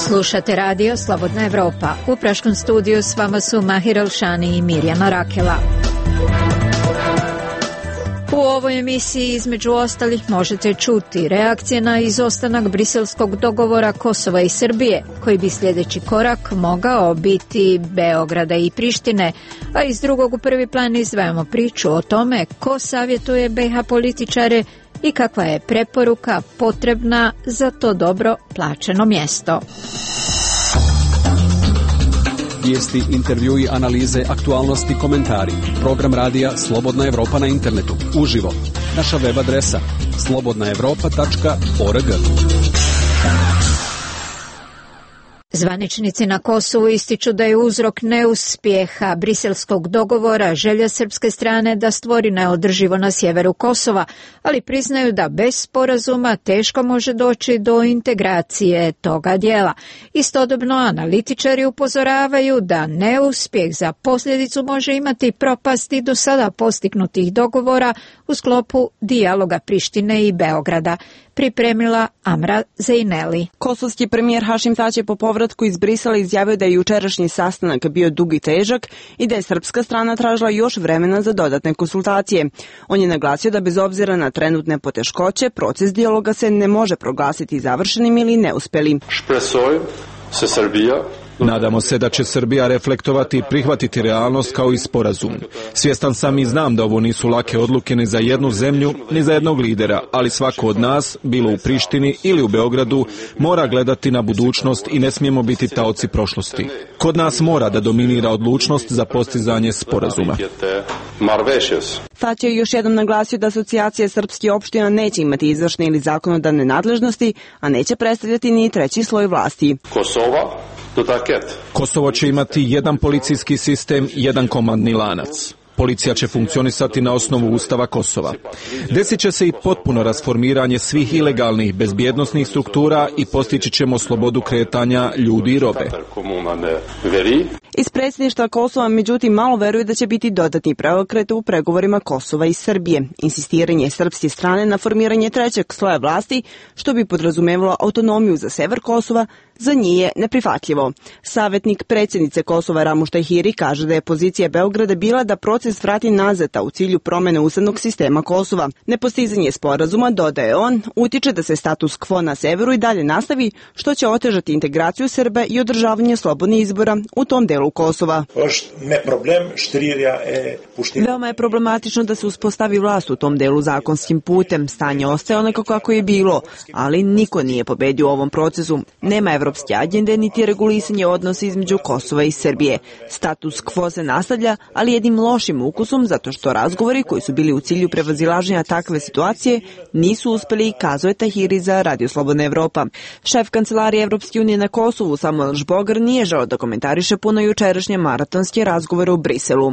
Slušate radio Slobodna Evropa. U Praškom studiju s vama su Mahir Elšani i Mirjana Rakela. U ovoj emisiji između ostalih možete čuti reakcije na izostanak briselskog dogovora Kosova i Srbije, koji bi sljedeći korak mogao biti Beograda i Prištine, a iz drugog u prvi plan izdvajamo priču o tome ko savjetuje BiH političare i kakva je preporuka potrebna za to dobro plaćeno mjesto. Vijesti, intervjui, analize, aktualnosti, komentari. Program radija Slobodna Evropa na internetu. Uživo. Naša web adresa slobodnaevropa.org. Zvaničnici na Kosovu ističu da je uzrok neuspjeha briselskog dogovora želja srpske strane da stvori neodrživo na sjeveru Kosova, ali priznaju da bez sporazuma teško može doći do integracije toga dijela. Istodobno analitičari upozoravaju da neuspjeh za posljedicu može imati propasti do sada postignutih dogovora u sklopu dijaloga Prištine i Beograda. Pripremila Amra Zejneli. Kosovski premijer Hašim Tači po povratku iz Brisela izjavio da je jučerašnji sastanak bio dug i težak i da je srpska strana tražila još vremena za dodatne konsultacije. On je naglasio da bez obzira na trenutne poteškoće, proces dijaloga se ne može proglasiti završenim ili neuspelim. Nadamo se da će Srbija reflektovati i prihvatiti realnost kao i sporazum. Svjestan sam i znam da ovo nisu lake odluke ni za jednu zemlju, ni za jednog lidera, ali svako od nas, bilo u Prištini ili u Beogradu, mora gledati na budućnost i ne smijemo biti taoci prošlosti. Kod nas mora da dominira odlučnost za postizanje sporazuma. Tači je još jednom naglasio da asocijacija srpskih opština neće imati izvršne ili zakonodavne nadležnosti, a neće predstavljati ni treći sloj vlasti. Kosovo će imati jedan policijski sistem, jedan komandni lanac. Policija će funkcionisati na osnovu Ustava Kosova. Desit će se i potpuno rasformiranje svih ilegalnih bezbjednosnih struktura i postići ćemo slobodu kretanja ljudi i robe. Iz predsjedništva Kosova, međutim, malo veruju da će biti dodatni preokret u pregovorima Kosova i Srbije. Insistiranje srpske strane na formiranje trećeg sloja vlasti, što bi podrazumevalo autonomiju za sever Kosova, za njih je neprihvatljivo. Savjetnik predsjednice Kosova Ramuš Tahiri kaže da je pozicija Beograda bila da proces vrati nazad, a u cilju promjene ustavnog sistema Kosova. Nepostizanje sporazuma, dodaje on, utiče da se status quo na severu i dalje nastavi, što će otežati integraciju Srba i održavanje slobodnih izbora u tom delu Kosova. Veoma je problematično da se uspostavi vlast u tom delu zakonskim putem. Stanje ostaje onako kako je bilo, ali niko nije pobedio u ovom procesu. Nema evropske agende niti regulisanje odnosa između Kosova i Srbije. Status quo se nastavlja, ali jednim lošim ukusom, zato što razgovori koji su bili u cilju prevazilaženja takve situacije nisu uspjeli, kazuje Tahiri za Radio Slobodna Evropa. Šef kancelarije Evropske unije na Kosovu Samuel Žbogar nije želeo da komentariše puno jučerašnje maratonske razgovore u Briselu.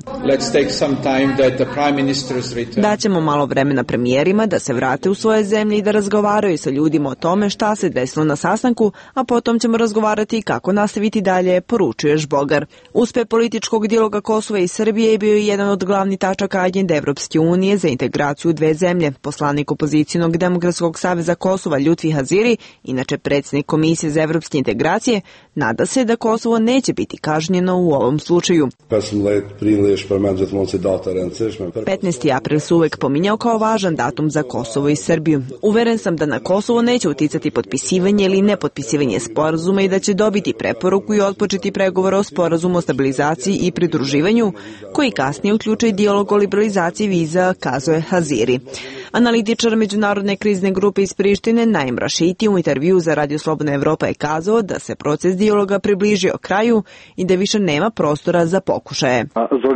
Daćemo malo vremena premijerima da se vrate u svoje zemlje i da razgovaraju sa ljudima o tome šta se desilo na sastanku, a potom ćemo razgovarati kako nastaviti dalje, poručuje Žbogar. Uspjeh političkog dijaloga Kosova i Srbije je bio jedan od glavnih tačaka agende Evropske unije za integraciju dve zemlje. Poslanik opozicijnog Demokratskog saveza Kosova Ljutfi Haziri, inače predsjednik Komisije za evropske integracije, nada se da Kosovo neće biti kažnjeno u ovom slučaju. 15. april se uvek pominjao kao važan datum za Kosovo i Srbiju. Uveren sam da na Kosovo neće uticati potpisivanje ili nepotpisivanje sporazuma i da će dobiti preporuku i otpočeti pregovore o sporazumu o stabilizaciji i pridruživanju, koji kasnije uključuje dijalog o liberalizaciji viza, kazuje Haziri. Analitičar međunarodne krizne grupe iz Prištine Naim Rašiti u intervju za Radio Slobodna Evropa je kazao da se proces dijaloga približio kraju i da više nema prostora za pokušaje.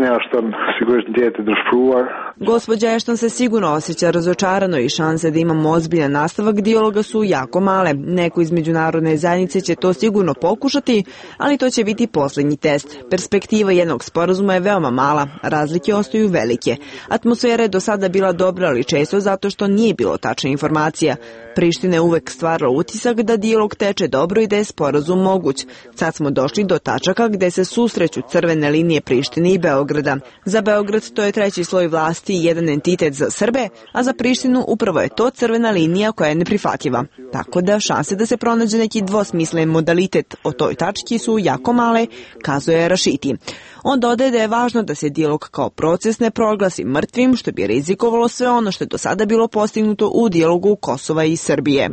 Gospođa Ashton se sigurno osjeća razočarano i šanse da imamo ozbiljan nastavak dijaloga su jako male. Neko iz međunarodne zajednice će to sigurno pokušati, ali to će biti posljednji test. Perspektiva jednog sporazuma je veoma mala, razlike ostaju velike. Atmosfera je do sada bila dobra, ali često zato što nije bilo tačna informacija. Priština je uvek stvarala utisak da dijalog teče dobro i da je sporazum moguć. Sad smo došli do tačaka gde se susreću crvene linije Prištine i Beograda. Za Beograd to je treći sloj vlasti vlasti jedan entitet za Srbe, a za Prištinu upravo je to crvena linija koja je neprihvatljiva. Tako da šanse da se pronađe neki dvosmislen modalitet o toj tački su jako male, kazuje Rašiti. On dodaje da je važno da se dijalog kao proces ne proglasi mrtvim, što bi rizikovalo sve ono što je do sada bilo postignuto u dijalogu Kosova i Srbije.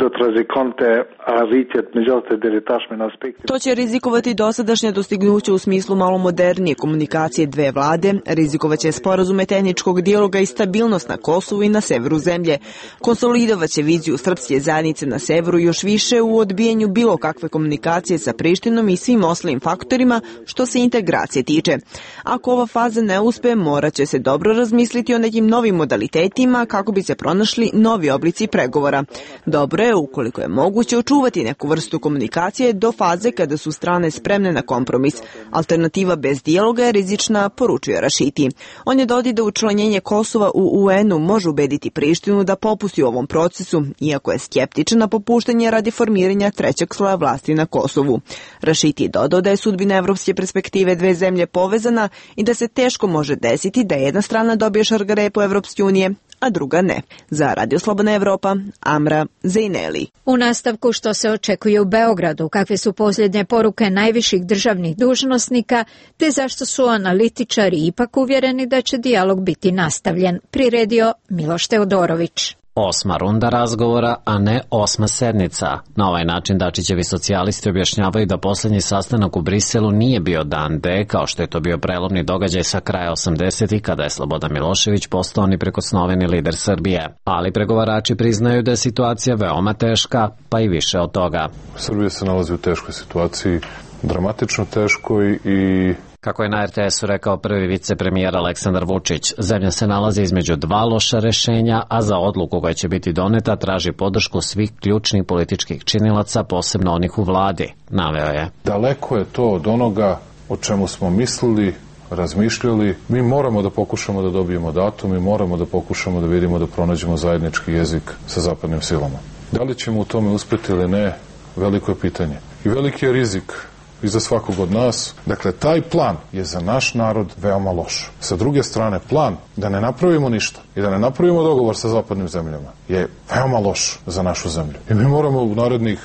To će rizikovati dosadašnje dostignuće u smislu malo modernije komunikacije dve vlade, rizikovaće sporazume tehničkog dijaloga i stabilnost na Kosovu i na severu zemlje. Konsolidovaće viziju srpske zajednice na severu još više u odbijanju bilo kakve komunikacije sa Prištinom i svim ostalim faktorima što se integracije tiče. Ako ova faza ne uspe, morat će se dobro razmisliti o nekim novim modalitetima kako bi se pronašli novi oblici pregovora. Dobro je, ukoliko je moguće, očuvati neku vrstu komunikacije do faze kada su strane spremne na kompromis. Alternativa bez dijaloga je rizična, poručuje Rašiti. On je dodao da učlanjenje Kosova u UN-u može ubediti Prištinu da popusti u ovom procesu, iako je skeptičan na popuštanje radi formiranja trećeg sloja vlasti na Kosovu. Rašiti je dodao da je sudbina evropske perspektive dve zemlje povezana i da se teško može desiti da jedna strana dobije šargarepu Evropske unije, a druga ne. Za Radio Slobodna Evropa, Amra Zejneli. U nastavku što se očekuje u Beogradu, kakve su posljednje poruke najviših državnih dužnosnika, te zašto su analitičari ipak uvjereni da će dijalog biti nastavljen, priredio Miloš Teodorović. 8. runda razgovora, a ne 8. sednica. Na ovaj način Dačićevi socijalisti objašnjavaju da posljednji sastanak u Briselu nije bio dan D, kao što je to bio prelomni događaj sa kraja 80-ih, kada je Slobodan Milošević postao neprikosnoveni lider Srbije. Ali pregovarači priznaju da je situacija veoma teška, pa i više od toga. Srbija se nalazi u teškoj situaciji, dramatično teškoj i... Kako je na RTS-u rekao prvi vicepremijer Aleksandar Vučić, zemlja se nalazi između dva loša rešenja, a za odluku koja će biti doneta traži podršku svih ključnih političkih činilaca, posebno onih u vladi, naveo je. Daleko je to od onoga o čemu smo mislili, razmišljali. Mi moramo da pokušamo da dobijemo datum, mi moramo da pokušamo da vidimo da pronađemo zajednički jezik sa zapadnim silama. Da li ćemo u tome uspjeti ili ne, veliko je pitanje. I veliki je rizik i za svakog od nas. Dakle, taj plan je za naš narod veoma loš. Sa druge strane, plan da ne napravimo ništa i da ne napravimo dogovor sa zapadnim zemljama je veoma loš za našu zemlju. I mi moramo u narednih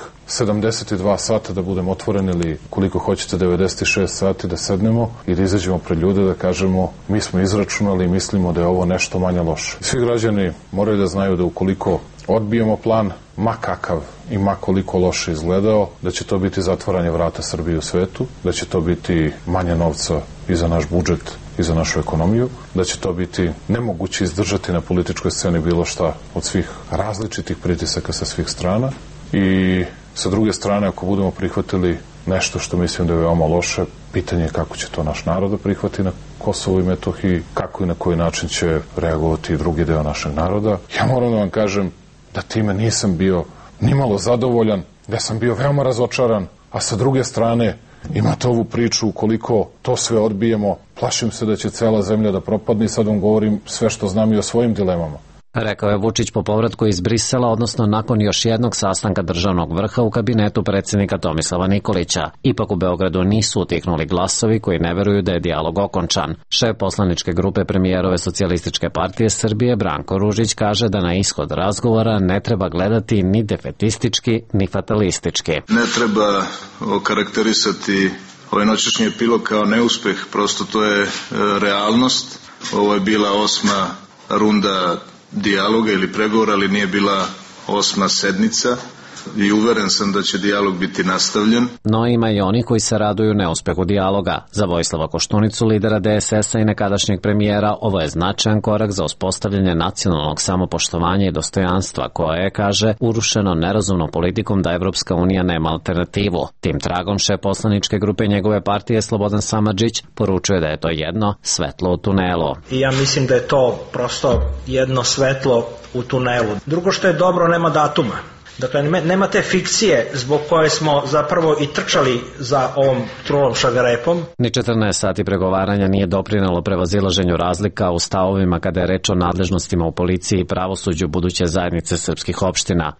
72 sata da budemo otvoreni ili koliko hoćete 96 sati da sednemo i da izađemo pred ljude da kažemo mi smo izračunali i mislimo da je ovo nešto manje loše. Svi građani moraju da znaju da ukoliko odbijemo plan, ma kakav i ma koliko loše izgledao, da će to biti zatvaranje vrata Srbije u svetu, da će to biti manje novca i za naš budžet i za našu ekonomiju, da će to biti nemoguće izdržati na političkoj sceni bilo šta od svih različitih pritisaka sa svih strana i sa druge strane ako budemo prihvatili nešto što mislim da je veoma loše, pitanje je kako će to naš narod da prihvati na Kosovu i Metohiji, kako i na koji način će reagovati i drugi deo našeg naroda. Ja moram da vam kažem da time nisam bio nimalo zadovoljan, da sam bio veoma razočaran, a sa druge strane imate ovu priču, ukoliko to sve odbijemo, plašim se da će cela zemlja da propadne i sad vam govorim sve što znam i o svojim dilemama. Rekao je Vučić po povratku iz Brisela, odnosno nakon još jednog sastanka državnog vrha u kabinetu predsjednika Tomislava Nikolića. Ipak u Beogradu nisu utihnuli glasovi koji ne veruju da je dijalog okončan. Šef poslaničke grupe premijerove Socijalističke partije Srbije Branko Ružić kaže da na ishod razgovora ne treba gledati ni defetistički ni fatalistički. Ne treba okarakterisati ovaj noćašnji epilog kao neuspeh, prosto to je realnost. Ovo je bila 8. runda dijaloga ili pregovora, ali nije bila 8. sednica i uveren sam da će dijalog biti nastavljen. No ima i oni koji se raduju neuspehu dijaloga. Za Vojislava Koštunicu, lidera DSS-a i nekadašnjeg premijera, ovo je značajan korak za uspostavljanje nacionalnog samopoštovanja i dostojanstva, koje je, kaže, urušeno nerazumnom politikom da Evropska unija nema alternativu. Tim tragom šef poslaničke grupe njegove partije Slobodan Samardžić poručuje da je to jedno svetlo u tunelu. I ja mislim da je to prosto jedno svetlo u tunelu. Drugo što je dobro, nema datuma. Dakle, nema te fikcije zbog koje smo zapravo i trčali za ovom trulom šargarepom. Ni 14 sati pregovaranja nije doprinelo prevazilaženju razlika u stavovima kada je reč o nadležnostima u policiji i pravosuđu buduće zajednice srpskih opština.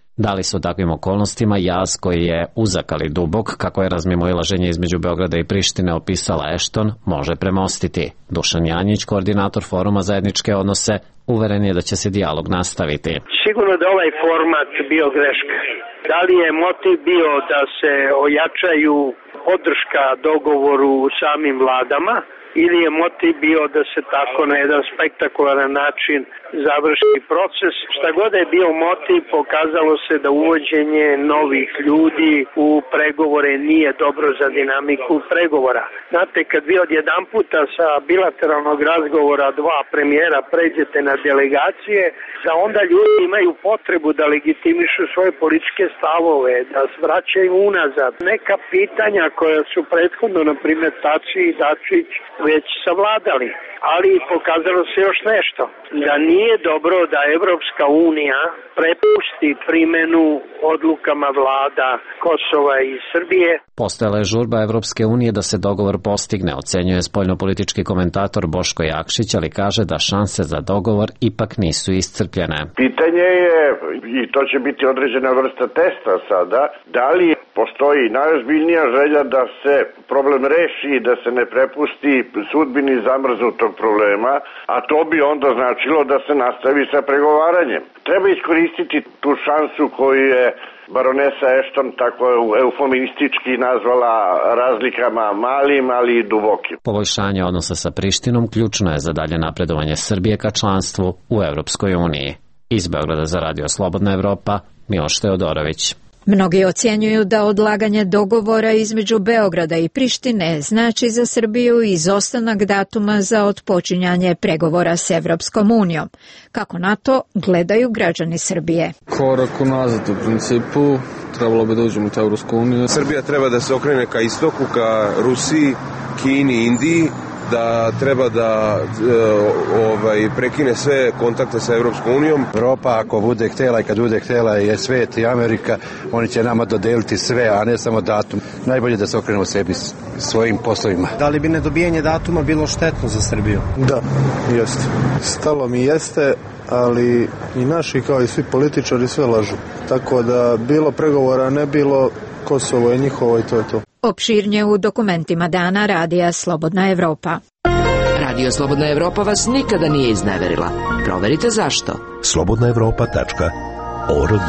Da li se u takvim okolnostima jaz koji je uzak ali dubok, kako je razmimoilaženje između Beograda i Prištine opisala Ashton, može premostiti? Dušan Janjić, koordinator Foruma za etničke odnose, uveren je da će se dijalog nastaviti. Sigurno da ovaj format bio greška. Da li je motiv bio da se ojačaju podrška dogovoru samim vladama ili je motiv bio da se tako na jedan spektakularan način završi proces? Šta god je bio motiv, pokazalo se da uvođenje novih ljudi u pregovore nije dobro za dinamiku pregovora. Znate, kad vi odjedanputa sa bilateralnog razgovora dva premijera pređete na delegacije, da onda ljudi imaju potrebu da legitimišu svoje političke stavove, da svraćaju unazad neka pitanja koja su prethodno, na primjer, Tači i Dačić već savladali. Ali pokazalo se još nešto, da nije dobro da Evropska unija prepusti primenu odlukama vlada Kosova i Srbije. Postojala je žurba Evropske unije da se dogovor postigne, ocenjuje spoljnopolitički komentator Boško Jakšić, ali kaže da šanse za dogovor ipak nisu iscrpljene. Pitanje je, i to će biti određena vrsta testa sada, da li postoji najozbiljnija želja da se problem reši, da se ne prepusti sudbini zamrznutog problema, a to bi onda značilo da se nastavi sa pregovaranjem. Treba iskoristiti tu šansu koju je baronesa Ashton tako eufemistički nazvala razlikama malim, ali i dubokim. Poboljšanje odnosa sa Prištinom ključno je za dalje napredovanje Srbije ka članstvu u Evropskoj uniji. Iz Beograda za Radio Slobodna Evropa, Miloš Teodorović. Mnogi ocjenjuju da odlaganje dogovora između Beograda i Prištine znači za Srbiju izostanak datuma za otpočinjanje pregovora s Evropskom unijom. Kako na to gledaju građani Srbije? Korak unazad u principu, trebalo bi da uđemo u Evropsku uniju. Srbija treba da se okrene ka istoku, ka Rusiji, Kini, Indiji, da treba da prekine sve kontakte sa Evropskom unijom. Evropa ako bude htjela i kad bude htjela je svet i Amerika, oni će nama dodeliti sve, a ne samo datum. Najbolje da se okrenemo sebi svojim poslovima. Da li bi nedobijanje datuma bilo štetno za Srbiju? Da, jeste. Stalo mi jeste, ali i naši kao i svi političari sve lažu. Tako da bilo pregovora, ne bilo, Kosovo je njihovo i to je to. Opširnije u dokumentima dana Radija Slobodna Evropa. Radio Slobodna Evropa vas nikada nije izneverila. Proverite zašto. slobodnaevropa.org.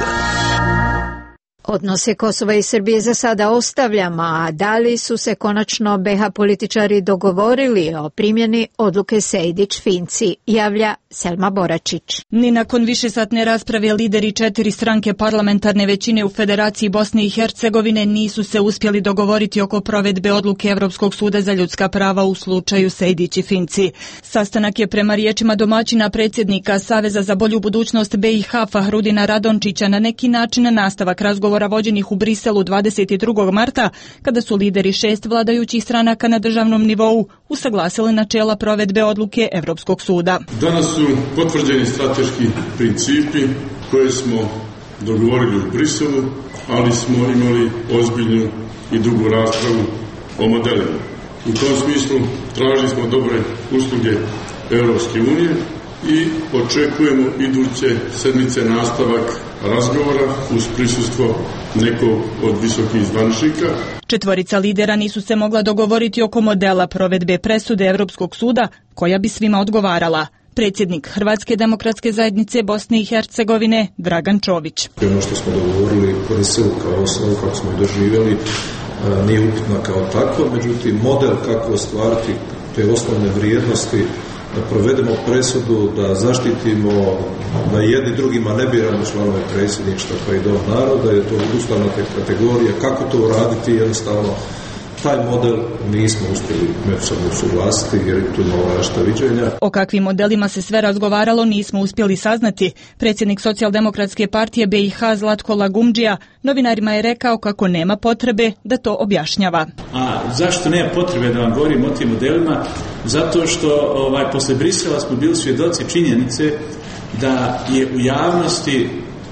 Odnose Kosova i Srbije za sada ostavljamo, a da li su se konačno BiH političari dogovorili o primjeni odluke Sejdić-Finci, javlja Selma Boračić. Ni nakon višesatne rasprave lideri 4 stranke parlamentarne većine u Federaciji Bosne i Hercegovine nisu se uspjeli dogovoriti oko provedbe odluke Evropskog suda za ljudska prava u slučaju Sejdić i Finci. Sastanak je prema riječima domaćina predsjednika Saveza za bolju budućnost BiH Fahrudina Radončića na neki način nastavak razgovora vođenih u Briselu 22. marta, kada su lideri 6 vladajućih stranaka na državnom nivou usaglasili načela provedbe odluke Evropskog suda. Danas su potvrđeni strateški principi koje smo dogovorili u Briselu, ali smo imali ozbiljnu i dugu raspravu o modelima. U tom smislu tražili smo dobre usluge Evropske unije i očekujemo iduće sedmice nastavak razgovora uz prisustvo nekog od visokih zvaničnika. 4 lidera nisu se mogla dogovoriti oko modela provedbe presude Evropskog suda koja bi svima odgovarala. Predsjednik Hrvatske demokratske zajednice Bosne i Hercegovine Dragan Čović. Ono što smo dogovorili Briselu kao osnovu kako smo doživjeli nije upitno kao tako, međutim model kako ostvariti te osnovne vrijednosti, da provedemo presudu, da zaštitimo, da jedni drugima ne biramo članove predsjedništva pa i dom naroda, je to ustavna kategorija, kako to uraditi, jednostavno taj model nismo uspjeli međusobno usuglasiti jer tu imamo različita viđenja. O kakvim modelima se sve razgovaralo nismo uspjeli saznati. Predsjednik Socijaldemokratske partije BiH Zlatko Lagumdžija novinarima je rekao kako nema potrebe da to objašnjava. A zašto nema potrebe da vam govorim o tim modelima? Zato što posle Brisela smo bili svjedoci činjenice da je u javnosti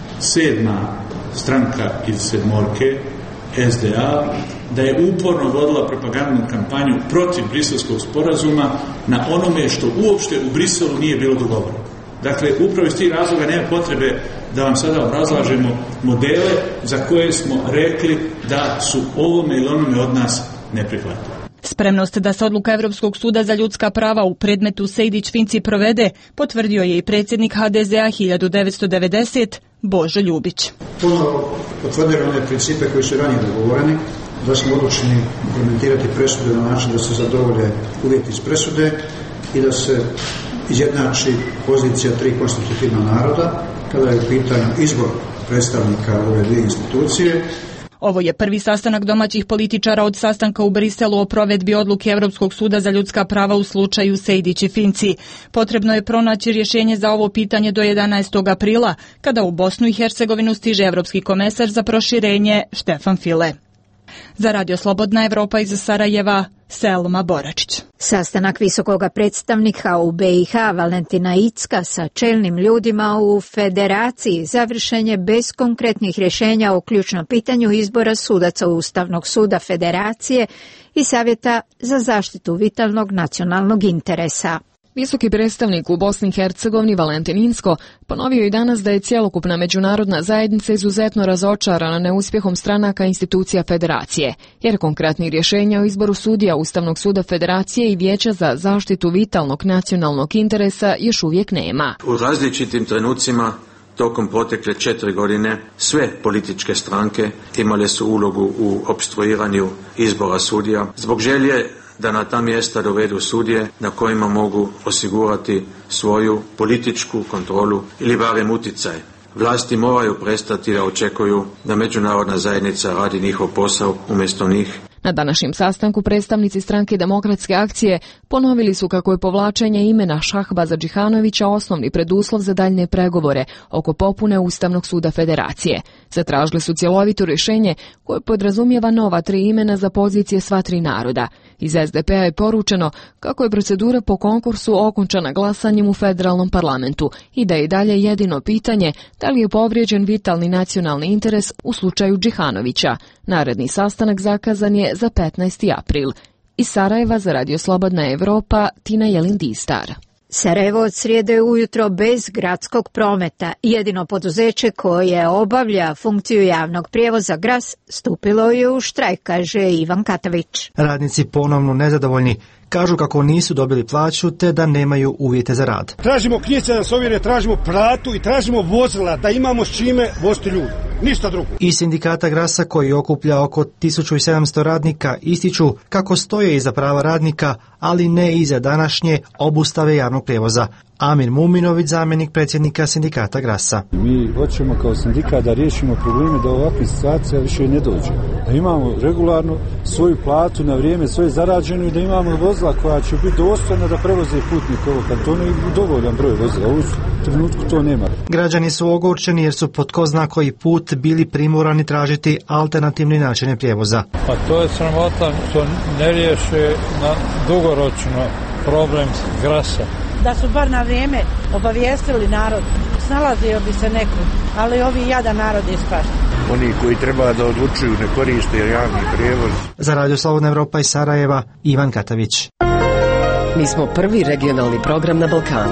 7. stranka iz sedmorke, SDA, da je uporno vodila propagandnu kampanju protiv briselskog sporazuma na onome što uopšte u Briselu nije bilo dogovoreno. Dakle, upravo iz tih razloga nema potrebe da vam sada obrazlažemo modele za koje smo rekli da su ovome ili onome od nas neprihvatljivi. Spremnost da se odluka Evropskog suda za ljudska prava u predmetu Sejdić-Finci provede potvrdio je i predsjednik HDZ-a 1990 Božo Ljubić. Ponovo potvrdimo one principe koji su ranije dogovoreni, da smo odlučeni implementirati presude na način da se zadovolje uvjeti iz presude i da se izjednači pozicija 3 konstitutivna naroda kada je u pitanju izbor predstavnika ove dvije institucije. Ovo je prvi sastanak domaćih političara od sastanka u Briselu o provedbi odluke Evropskog suda za ljudska prava u slučaju Sejdić i Finci. Potrebno je pronaći rješenje za ovo pitanje do 11. aprila, kada u Bosnu i Hercegovinu stiže Evropski komesar za proširenje Štefan File. Za Radio Slobodna Evropa iz Sarajeva, Selma Boračić. Sastanak visokoga predstavnika u BiH Valentina Icka sa čelnim ljudima u Federaciji završen je bez konkretnih rješenja o ključnom pitanju izbora sudaca Ustavnog suda Federacije i Savjeta za zaštitu vitalnog nacionalnog interesa. Visoki predstavnik u Bosni i Hercegovini Valentin Inzko ponovio i danas da je cjelokupna međunarodna zajednica izuzetno razočarana neuspjehom stranaka institucija Federacije, jer konkretnih rješenja o izboru sudija Ustavnog suda Federacije i Vijeća za zaštitu vitalnog nacionalnog interesa još uvijek nema. U različitim trenucima tokom protekle 4 godine sve političke stranke imale su ulogu u opstruiranju izbora sudija zbog želje da na ta mjesta dovedu sudije na kojima mogu osigurati svoju političku kontrolu ili barem utjecaj. Vlasti moraju prestati da očekuju da međunarodna zajednica radi njihov posao umjesto njih. Na današnjem sastanku predstavnici stranke Demokratske akcije ponovili su kako je povlačenje imena Šahbaza Džihanovića osnovni preduslov za daljne pregovore oko popune Ustavnog suda Federacije. Zatražili su cjelovito rješenje koje podrazumijeva nova 3 imena za pozicije sva 3 naroda. Iz SDP-a je poručeno kako je procedura po konkursu okončana glasanjem u federalnom parlamentu i da je i dalje jedino pitanje da li je povrijeđen vitalni nacionalni interes u slučaju Džihanovića. Naredni sastanak zakazan je za 15. april. Iz Sarajeva za Radio Slobodna Evropa, Tina Jelin-Distar. Sarajevo od srijede ujutro bez gradskog prometa. Jedino poduzeće koje obavlja funkciju javnog prijevoza GRAS stupilo je u štrajk, kaže Ivan Katavić. Radnici ponovno nezadovoljni. Kažu kako nisu dobili plaću te da nemaju uvjete za rad. Tražimo knjižice da se ovjere, tražimo platu i tražimo vozila da imamo s čime voziti ljudi. Ništa drugo. I sindikata GRAS-a koji okuplja oko 1700 radnika ističu kako stoje iza prava radnika, ali ne iza današnje obustave javnog prijevoza. Amir Muminović, zamjenik predsjednika sindikata GRAS-a. Mi hoćemo kao sindikat da riješimo probleme da ovakve situacije više ne dođe. Da imamo regularno svoju platu na vrijeme, svoje zarađeno i da imamo vozila koja će biti dostojna da prevoze putnike ovog kantona i dovoljan broj vozila. U trenutku to nema. Građani su ogorčeni jer su pod ko zna koji put bili primorani tražiti alternativni načine prijevoza. Pa to je sramota što ne riješe na dugoročno problem GRAS-a. Da su bar na vrijeme obavijestili narod, snalazio bi se neko, ali ovi jadan narod ispašta. Oni koji treba da odlučuju ne koriste javni prijevoz. Za Radio Slobodna Evropa iz Sarajeva, Ivan Katavić. Mi smo prvi regionalni program na Balkanu.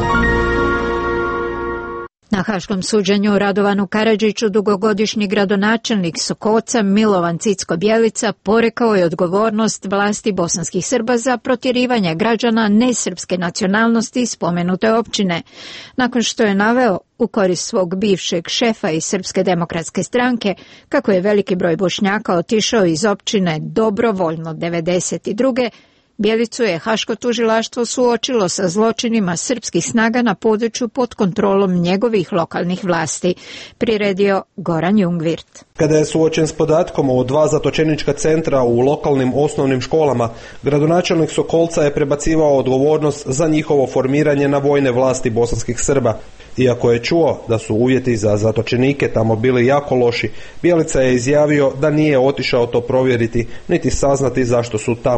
Na haškom suđenju Radovanu Karadžiću dugogodišnji gradonačelnik Sokoca Milovan Cicko-Bjelica porekao je odgovornost vlasti bosanskih Srba za protjerivanje građana nesrpske nacionalnosti iz spomenute općine. Nakon što je naveo u korist svog bivšeg šefa iz Srpske demokratske stranke kako je veliki broj Bošnjaka otišao iz općine dobrovoljno 1992. Bjelicu je haško tužilaštvo suočilo sa zločinima srpskih snaga na području pod kontrolom njegovih lokalnih vlasti, priredio Goran Jungvirt. Kada je suočen s podatkom o 2 zatočenička centra u lokalnim osnovnim školama, gradonačelnik Sokolca je prebacivao odgovornost za njihovo formiranje na vojne vlasti bosanskih Srba. Iako je čuo da su uvjeti za zatočenike tamo bili jako loši, Bjelica je izjavio da nije otišao to provjeriti, niti saznati zašto su tamo.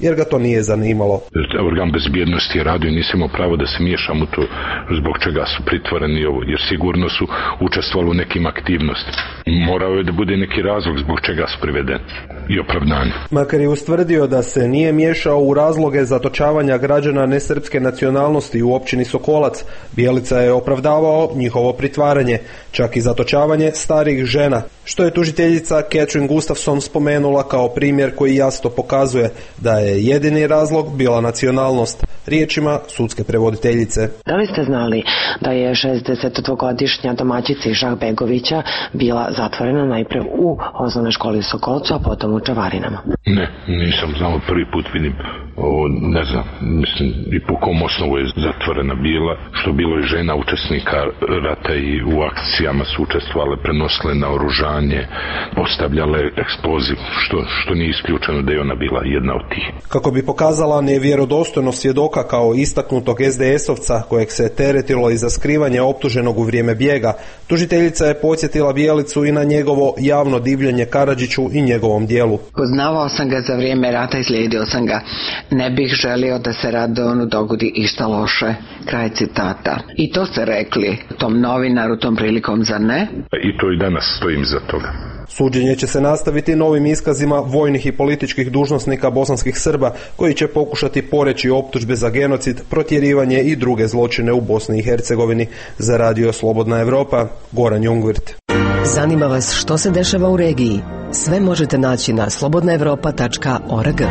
jer ga to nije zanimalo. Organ bezbjednosti je radio i nisam imao pravo da se miješam u to zbog čega su pritvoreni ovo, jer sigurno su učestvovali u nekim aktivnostima. Morao je da bude neki razlog zbog čega su privedeni i opravdanje. Makar je ustvrdio da se nije miješao u razloge zatočavanja građana nesrpske nacionalnosti u općini Sokolac, Bijelica je opravdavao njihovo pritvaranje, čak i zatočavanje starih žena, što je tužiteljica Catherine Gustafson spomenula kao primjer koji jasno pokazuje da je jedini razlog bila nacionalnost, riječima sudske prevoditeljice. Da li ste znali da je 62-godišnja domaćica iz Šahbegovića bila zatvorena najpre u osnovnoj školi u Sokolcu, a potom u Čavarinama? Ne, nisam znao, prvi put vidim ovo, ne znam, mislim i po kom osnovu je zatvorena bila, što bilo je žena učesnika rata i u akcijama su učestvovale, prenosile naoružanje, postavljale eksploziv, što nije isključeno da je ona bila jedna od tih. Kako bi pokazala nevjerodostojnost svjedoka kao istaknutog SDS-ovca kojeg se teretilo i za skrivanje optuženog u vrijeme bijega, tužiteljica je podsjetila Bijelicu i na njegovo javno divljenje Karadžiću i njegovom dijelu. Poznavao sam ga za vrijeme rata i slijedio sam ga. Ne bih želio da se Radovanu dogodi išta loše. Kraj citata. I to ste rekli tom novinaru tom prilikom, zar ne? I to i danas stojim za toga. Suđenje će se nastaviti novim iskazima vojnih i političkih dužnosnika bosanskih Srba koji će pokušati poreći optužbe za genocid, protjerivanje i druge zločine u Bosni i Hercegovini. Za Radio Slobodna Evropa, Goran Jungwirth. Zanima vas što se dešava u regiji? Sve možete naći na slobodnaevropa.org.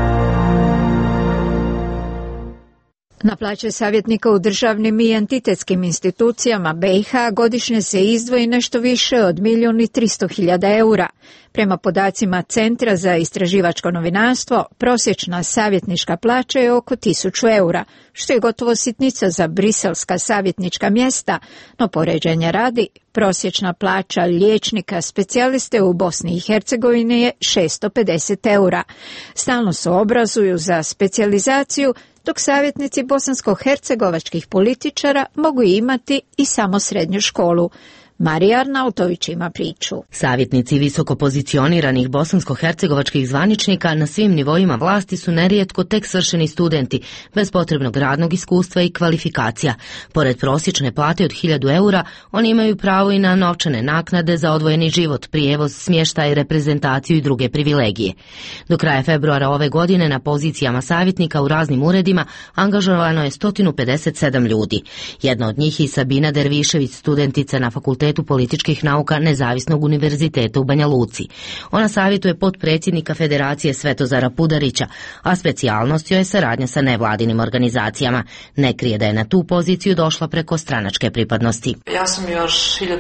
Na plaće savjetnika u državnim i entitetskim institucijama BiH godišnje se izdvoji nešto više od 1.300.000 eura. Prema podacima Centra za istraživačko novinarstvo, prosječna savjetnička plaća je oko 1.000 eura, što je gotovo sitnica za briselska savjetnička mjesta, no poređenja radi, prosječna plaća liječnika specijaliste u Bosni i Hercegovini je 650 eura. Stalno se obrazuju za specijalizaciju, dok savjetnici bosansko-hercegovačkih političara mogu imati i samo srednju školu. Marija Arnautović ima priču. Savjetnici visoko pozicioniranih bosansko-hercegovačkih zvaničnika na svim nivoima vlasti su nerijetko tek svršeni studenti, bez potrebnog radnog iskustva i kvalifikacija. Pored prosječne plate od 1.000 eura, oni imaju pravo i na novčane naknade za odvojeni život, prijevoz, smještaj, reprezentaciju i druge privilegije. Do kraja februara ove godine na pozicijama savjetnika u raznim uredima angažovano je 157 ljudi. Jedna od njih je Sabina Dervišević, studentica na Fakultetu političkih nauka Nezavisnog univerziteta u Banja Luci. Ona savjetuje potpredsjednika Federacije Svetozara Pudarića, a specijalnost joj je saradnja sa nevladinim organizacijama. Ne krije da je na tu poziciju došla preko stranačke pripadnosti. Ja sam još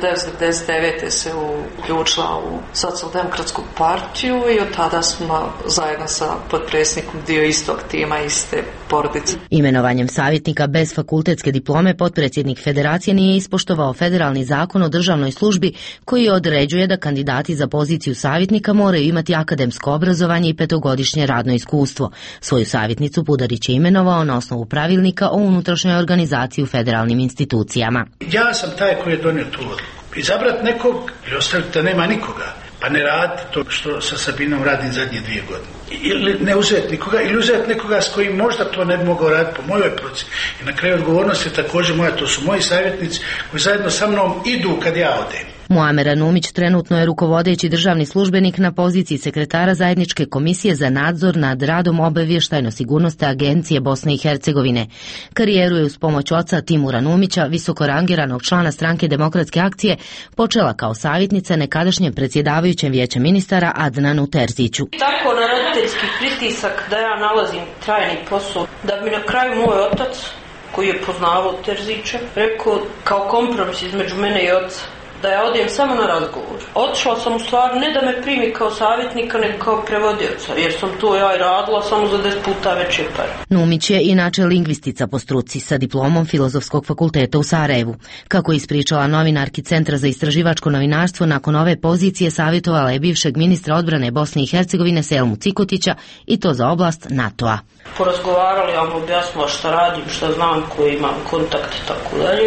1999. se uključila u Socijaldemokratsku partiju i od tada smo zajedno sa potpredsjednikom dio istog tima, iste porodice. Imenovanjem savjetnika bez fakultetske diplome potpredsjednik Federacije nije ispoštovao federalni zakon o državnoj službi koji određuje da kandidati za poziciju savjetnika moraju imati akademsko obrazovanje i 5-godišnje radno iskustvo. Svoju savjetnicu Pudarić je imenovao na osnovu pravilnika o unutrašnjoj organizaciji u federalnim institucijama. Ja sam taj koji je donio tu odluku. Izabrat nekog ili ostaviti da nema nikoga, pa ne raditi to što sa Sabinom radim zadnje 2 godine. Ili ne uzeti nikoga, ili uzeti nekoga s kojim možda to ne bi mogao raditi po mojoj procjeni. I na kraju odgovornost je također moja, to su moji savjetnici koji zajedno sa mnom idu kad ja odem. Muamer Anumić trenutno je rukovodeći državni službenik na poziciji sekretara Zajedničke komisije za nadzor nad radom obavještajno-sigurnosne agencije Bosne i Hercegovine. Karijeru je uz pomoć oca Timura Anumića, visoko rangiranog člana stranke Demokratske akcije, počela kao savjetnica nekadašnjem predsjedavajućem vijećem ministara Adnanu Terziću. Tako na roditeljski pritisak da ja nalazim trajni posao, da bi na kraju moj otac, koji je poznavao Terzića, rekao kao kompromis između mene i oca, da ja odem samo na razgovor. Otišla sam u stvari ne da me primi kao savjetnika, nego kao prevodioca, jer sam to ja i radila samo za 10 puta veće pare. Numić je inače lingvistica po struci sa diplomom Filozofskog fakulteta u Sarajevu. Kako je ispričala novinarki Centra za istraživačko novinarstvo, nakon ove pozicije savjetovala je bivšeg ministra odbrane Bosne i Hercegovine Selmu Cikotića i to za oblast NATO-a. Porazgovarali, ja mu objasnila šta radim, šta znam, koji imam kontakt i tako dalje.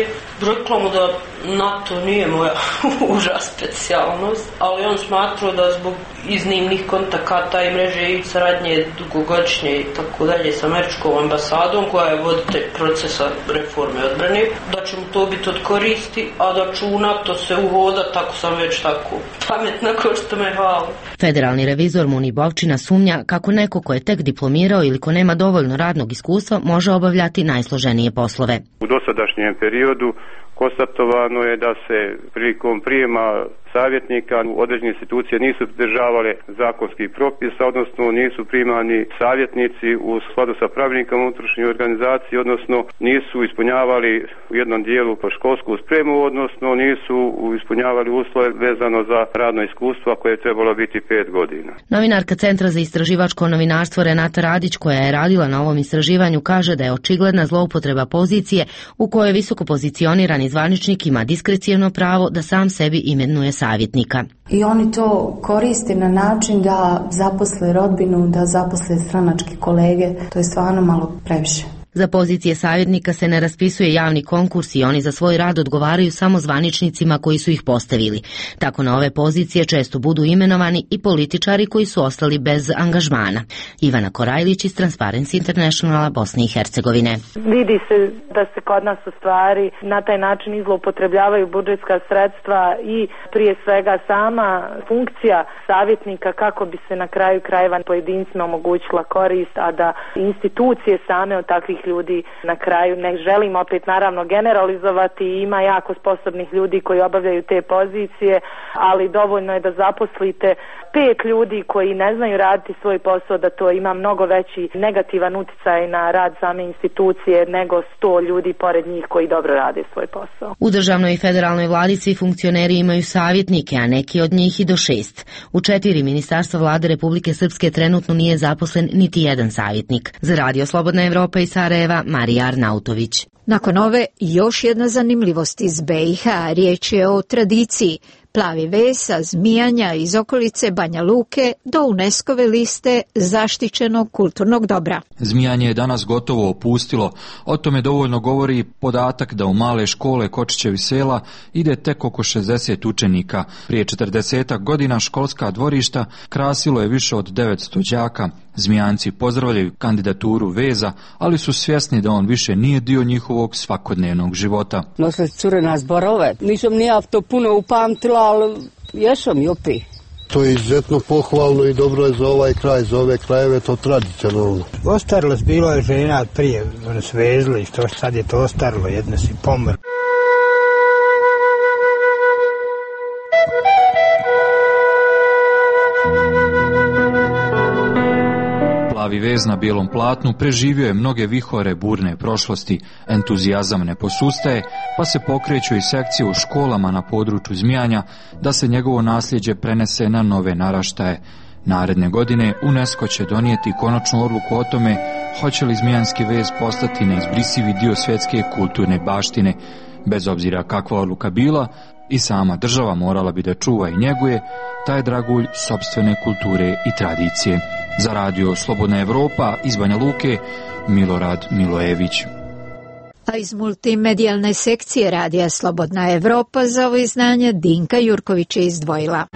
Rekla mu da NATO nije moja uža specijalnost, ali on smatrao da zbog iznimnih kontakata i mreže i saradnje dugogodišnje i tako dalje s američkom ambasadom, koja je voditelj procesa reforme odbrane, da će mu to biti od koristi, a da ću u NATO se uhodat, ako sam već tako pametna ko što me hvali. Federalni revizor Muni Bovčina sumnja kako neko ko je tek diplomirao ili ko nema dovoljno radnog iskustva može obavljati najsloženije poslove. U dosadašnjem periodu konstatovano je da se prilikom prijema savjetnika određene institucije nisu pridržavale zakonskih propisa, odnosno nisu primani savjetnici u skladu sa pravilnikom unutrašnje organizacije, odnosno nisu ispunjavali u jednom dijelu školsku spremu, odnosno nisu ispunjavali uslove vezano za radno iskustvo koje je trebalo biti 5 godina. Novinarka Centra za istraživačko novinarstvo Renata Radić, koja je radila na ovom istraživanju, kaže da je očigledna zloupotreba pozicije u kojoj visoko pozicionirani zvaničnik ima diskreciono pravo da sam sebi imenuje savjetnika. I oni to koriste na način da zaposle rodbinu, da zaposle stranačke kolege. To je stvarno malo previše. Za pozicije savjetnika se ne raspisuje javni konkurs i oni za svoj rad odgovaraju samo zvaničnicima koji su ih postavili. Tako na ove pozicije često budu imenovani i političari koji su ostali bez angažmana. Ivana Korajlić iz Transparency Internationala Bosne i Hercegovine. Vidi se da se kod nas u stvari na taj način izloupotrebljavaju budžetska sredstva i prije svega sama funkcija savjetnika kako bi se na kraju krajeva pojedincima omogućila korist, a da institucije same od takvih ljudi na kraju, ne želim opet naravno generalizovati, ima jako sposobnih ljudi koji obavljaju te pozicije, ali dovoljno je da zaposlite 5 ljudi koji ne znaju raditi svoj posao, da to ima mnogo veći negativan uticaj na rad same institucije nego 100 ljudi pored njih koji dobro rade svoj posao. U državnoj i federalnoj vladi svi funkcioneri imaju savjetnike, a neki od njih i do 6. U 4 ministarstva vlade Republike Srpske trenutno nije zaposlen niti jedan savjetnik. Za Radio Slobodna Evropa i Sarajeva, Marija Arnautović. Nakon ove još jedna zanimljivost iz BiH, riječ je o tradiciji. Plavi ves sa zmijanja iz okolice Banja Luke do UNESCO-ve liste zaštićenog kulturnog dobra. Zmijanje je danas gotovo opustilo. O tome dovoljno govori podatak da u male škole Kočićevi sela ide tek oko 60 učenika. Prije 40 godina školska dvorišta krasilo je više od 900 đaka. Zmijanci pozdravljaju kandidaturu veza, ali su svjesni da on više nije dio njihovog svakodnevnog života. Nosili cure na zborove. Nisam ni ja to puno upamtila, ali jesam i opet. To je izuzetno pohvalno i dobro je za ovaj kraj, za ove krajeve to tradicionalno. Ostarilo bilo je žena prije, one su vezli, što sad je to ostarilo, jedne si pomr. Plavi vez na bijelom platnu preživio je mnoge vihore burne prošlosti, entuzijazam ne posustaje, pa se pokreću i sekcije u školama na području Zmijanja da se njegovo nasljeđe prenese na nove naraštaje. Naredne godine UNESCO će donijeti konačnu odluku o tome hoće li zmijanski vez postati neizbrisivi dio svjetske kulturne baštine. Bez obzira kakva odluka bila, i sama država morala bi da čuva i njeguje taj dragulj sopstvene kulture i tradicije. Za Radio Slobodna Evropa iz Banja Luke, Milorad Milojević. A iz multimedijalne sekcije Radija Slobodna Evropa za ovo izdanje Dinka Jurković je izdvojila.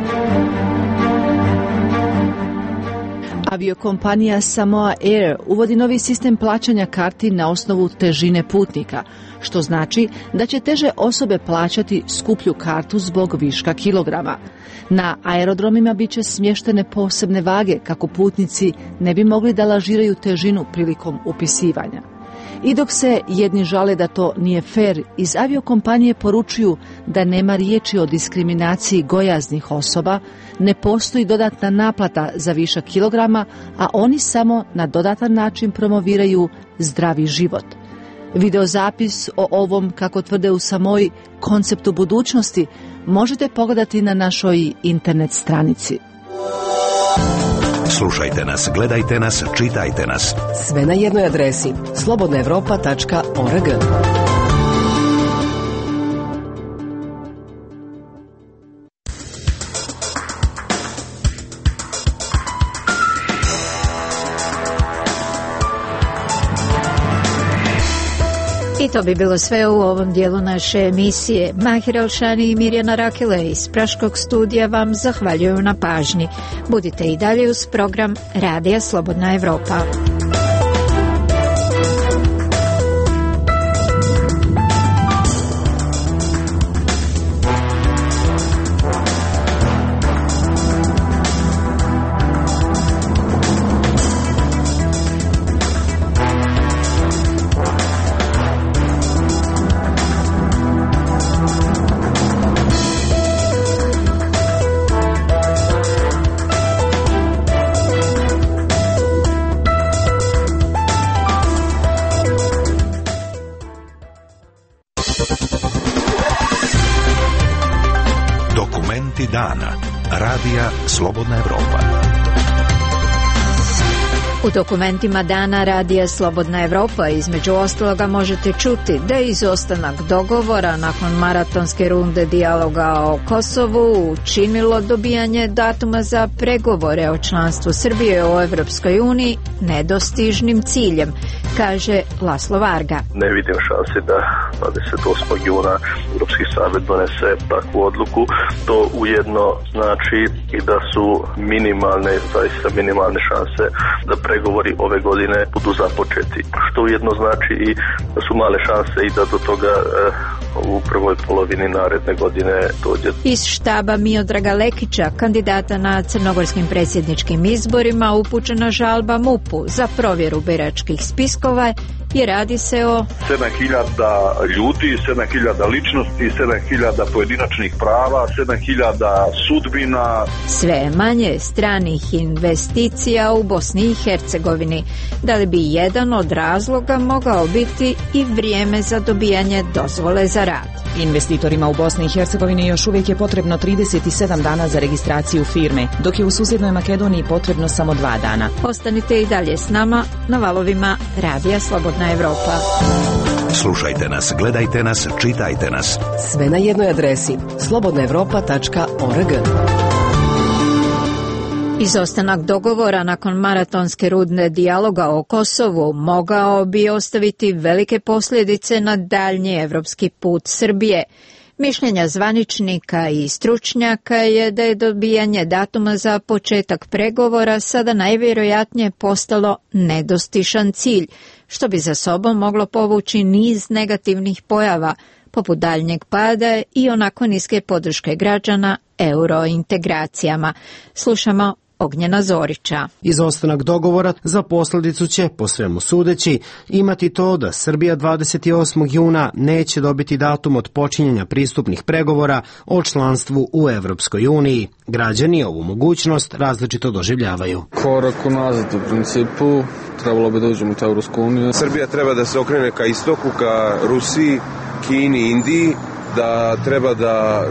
Aviokompanija Samoa Air uvodi novi sistem plaćanja karti na osnovu težine putnika, što znači da će teže osobe plaćati skuplju kartu zbog viška kilograma. Na aerodromima bit će smještene posebne vage kako putnici ne bi mogli da lažiraju težinu prilikom upisivanja. I dok se jedni žale da to nije fer, iz aviokompanije poručuju da nema riječi o diskriminaciji gojaznih osoba, ne postoji dodatna naplata za višak kilograma, a oni samo na dodatan način promoviraju zdravi život. Videozapis o ovom, kako tvrde u Samoi, konceptu budućnosti možete pogledati na našoj internet stranici. Slušajte nas, gledajte nas, čitajte nas. Sve na jednoj adresi slobodnaevropa.org. I to bi bilo sve u ovom dijelu naše emisije. Mahir Elšani i Mirjana Rakele iz Praškog studija vam zahvaljuju na pažnji. Budite i dalje uz program Radija Slobodna Evropa. Dana. Radija Slobodna Evropa. U dokumentima dana Radija Slobodna Evropa između ostaloga možete čuti da je izostanak dogovora nakon maratonske runde dijaloga o Kosovu učinilo dobijanje datuma za pregovore o članstvu Srbije u Evropskoj uniji nedostižnim ciljem, kaže Laslo Varga. Ne vidim šanse da 28. juna Europski savjet donese takvu odluku. To ujedno znači i da su minimalne, zaista minimalne šanse da pregovori ove godine budu započeti. Što ujedno znači i da su male šanse i da do toga u prvoj polovini naredne godine dođe. Iz štaba Miodraga Lekića, kandidata na crnogorskim predsjedničkim izborima, upućena žalba MUP-u za provjeru biračkih spiskova i radi se o 7.000 ljudi, 7.000 ličnosti, 7.000 pojedinačnih prava, 7.000 sudbina. Sve manje stranih investicija u Bosni i Hercegovini. Da li bi jedan od razloga mogao biti i vrijeme za dobijanje dozvole za rad? Investitorima u Bosni i Hercegovini još uvijek je potrebno 37 dana za registraciju firme, dok je u susjednoj Makedoniji potrebno samo 2 dana. Ostanite i dalje s nama na valovima Radija Slobodna Evropa. Slušajte nas, gledajte nas, čitajte nas. Sve na jednoj adresi slobodnaevropa.org. Izostanak dogovora nakon maratonske runde dijaloga o Kosovu mogao bi ostaviti velike posljedice na daljnji evropski put Srbije. Mišljenja zvaničnika i stručnjaka je da je dobijanje datuma za početak pregovora sada najvjerojatnije postalo nedostižan cilj, što bi za sobom moglo povući niz negativnih pojava, poput daljnjeg pada i onako niske podrške građana eurointegracijama. Slušamo Ognjena Zorića. Izostanak dogovora za posljedicu će, po svemu sudeći, imati to da Srbija 28. juna neće dobiti datum od počinjenja pristupnih pregovora o članstvu u Evropskoj uniji. Građani ovu mogućnost različito doživljavaju. Korak unazad u principu, trebalo bi da uđemo u Evropsku uniju. Srbija treba da se okrene ka istoku, ka Rusiji, Kini, Indiji, da treba da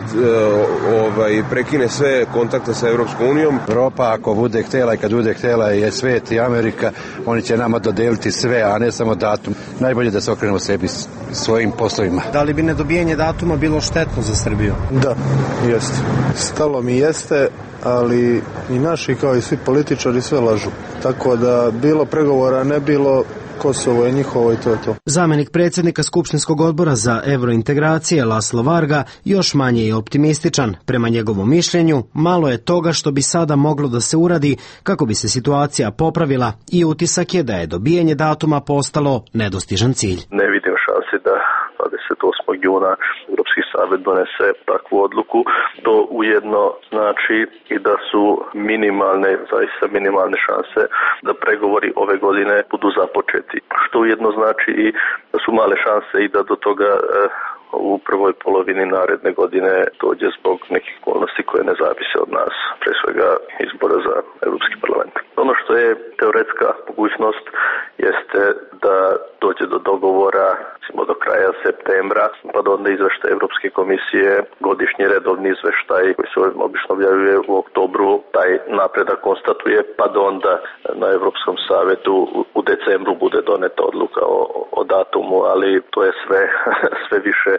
prekine sve kontakte sa Evropskom unijom. Evropa ako bude htjela i kad bude htjela je svet i Amerika, oni će nama dodeliti sve, a ne samo datum. Najbolje da se okrenemo sebi svojim poslovima. Da li bi nedobijanje datuma bilo štetno za Srbiju? Da, jeste. Stalo mi jeste, ali i naši kao i svi političari sve lažu. Tako da bilo pregovora ne bilo, Kosovo je njihovo i to je to. Zamjenik predsjednika Skupštinskog odbora za eurointegracije Laslo Varga još manje je optimističan. Prema njegovom mišljenju, malo je toga što bi sada moglo da se uradi kako bi se situacija popravila i utisak je da je dobijanje datuma postalo nedostižan cilj. Ne vidim šanse da 28. juna Europski savjet donese takvu odluku. To ujedno znači i da su minimalne, zaista minimalne šanse da pregovori ove godine budu započeti. Što ujedno znači i da su male šanse i da do toga u prvoj polovini naredne godine dođe zbog nekih okolnosti koje ne zavise od nas, pre svega izbora za Europski parlament. Ono što je teoretska mogućnost jeste da dođe do dogovora do kraja septembra, pa da onda izveštaj Europske komisije, godišnji redovni izveštaj koji se obično objavljuje u oktobru, taj napredak konstatuje, pa da onda na Europskom savjetu u decembru bude doneta odluka o datumu, ali to je sve više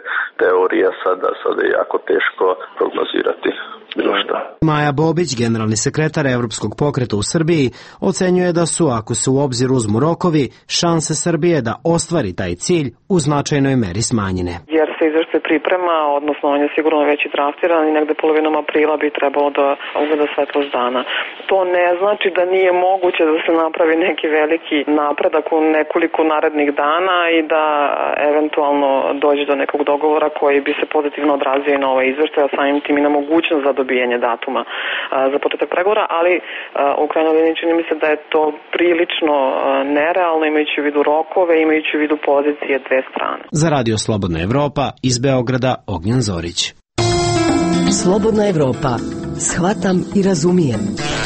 teorija sada je jako teško prognozirati bilo šta. Maja Bobić, generalni sekretar Evropskog pokreta u Srbiji, ocenjuje da su, ako se u obzir uzmu rokovi, šanse Srbije da ostvari taj cilj u značajnoj meri smanjene. Jer se izveštaj priprema, odnosno on je sigurno već i draftiran i negde polovinom aprila bi trebalo da ugleda svetlost dana. To ne znači da nije moguće da se napravi neki veliki napredak u nekoliko narednih dana i da eventualno dođe do nekog dogovora koji bi se pozitivno odrazio i na ovaj izveštaj, a samim tim i na mogućnost za dobijanje datuma za početak pregovora, ali u krajnjoj liniji čini mi se da je to prilično nerealno, imajući u vidu rokove, imajući u vidu pozicije dve strane. Za Radio Slobodna Evropa iz Beograda Ognjan Zorić. Slobodna Evropa. Shvatam i razumijem.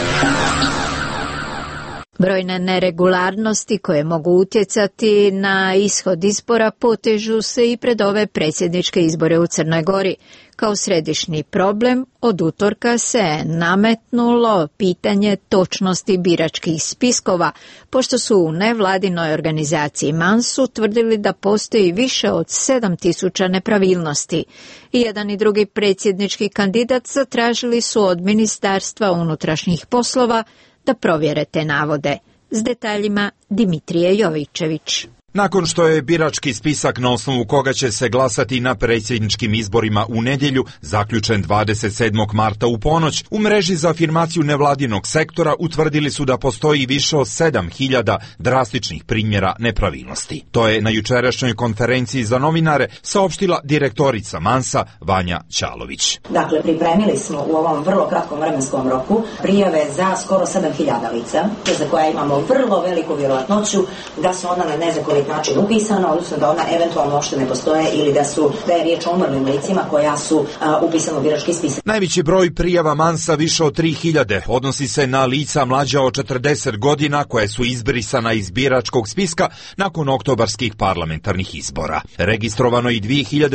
Brojne neregularnosti koje mogu utjecati na ishod izbora potežu se i pred ove predsjedničke izbore u Crnoj Gori. Kao središnji problem od utorka se nametnulo pitanje točnosti biračkih spiskova, pošto su u nevladinoj organizaciji MANS utvrdili da postoji više od 7.000 nepravilnosti. I jedan i drugi predsjednički kandidat zatražili su od Ministarstva unutrašnjih poslova da provjere te navode. S detaljima Dimitrije Jovićević. Nakon što je birački spisak na osnovu koga će se glasati na predsjedničkim izborima u nedjelju zaključen 27. marta u ponoć, u mreži za afirmaciju nevladinog sektora utvrdili su da postoji više od 7.000 drastičnih primjera nepravilnosti. To je na jučerašnjoj konferenciji za novinare saopštila direktorica MANS-a Vanja Ćalović. Dakle, pripremili smo u ovom vrlo kratkom vremenskom roku prijave za skoro 7.000 lica, za koja imamo vrlo veliku vjerojatnoću da su ona na nezakonit način upisana, odnosno da ona eventualno uopšte ne postoje ili da je riječ o umrlim licima koja su upisana u birački spisak. Najveći broj prijava MANS-a, više od 3.000, odnosi se na lica mlađa od 40 godina koje su izbrisana iz biračkog spiska nakon oktobarskih parlamentarnih izbora. Registrovano i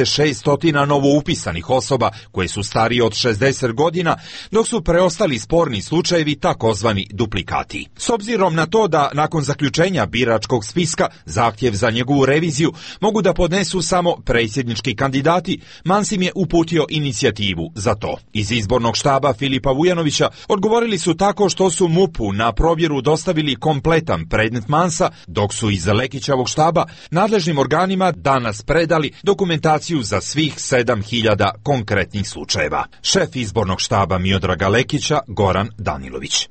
2.600 novo upisanih osoba koje su starije od 60 godina, dok su preostali sporni slučajevi takozvani duplikati. S obzirom na to da nakon zaključenja biračkog spiska zahtjev za njegovu reviziju mogu da podnesu samo predsjednički kandidati, MANS im je uputio inicijativu za to. Iz izbornog štaba Filipa Vujanovića odgovorili su tako što su MUP-u na provjeru dostavili kompletan predmet MANS-a, dok su iz Lekićevog štaba nadležnim organima danas predali dokumentaciju za svih 7.000 konkretnih slučajeva. Šef izbornog štaba Miodraga Lekića, Goran Danilović.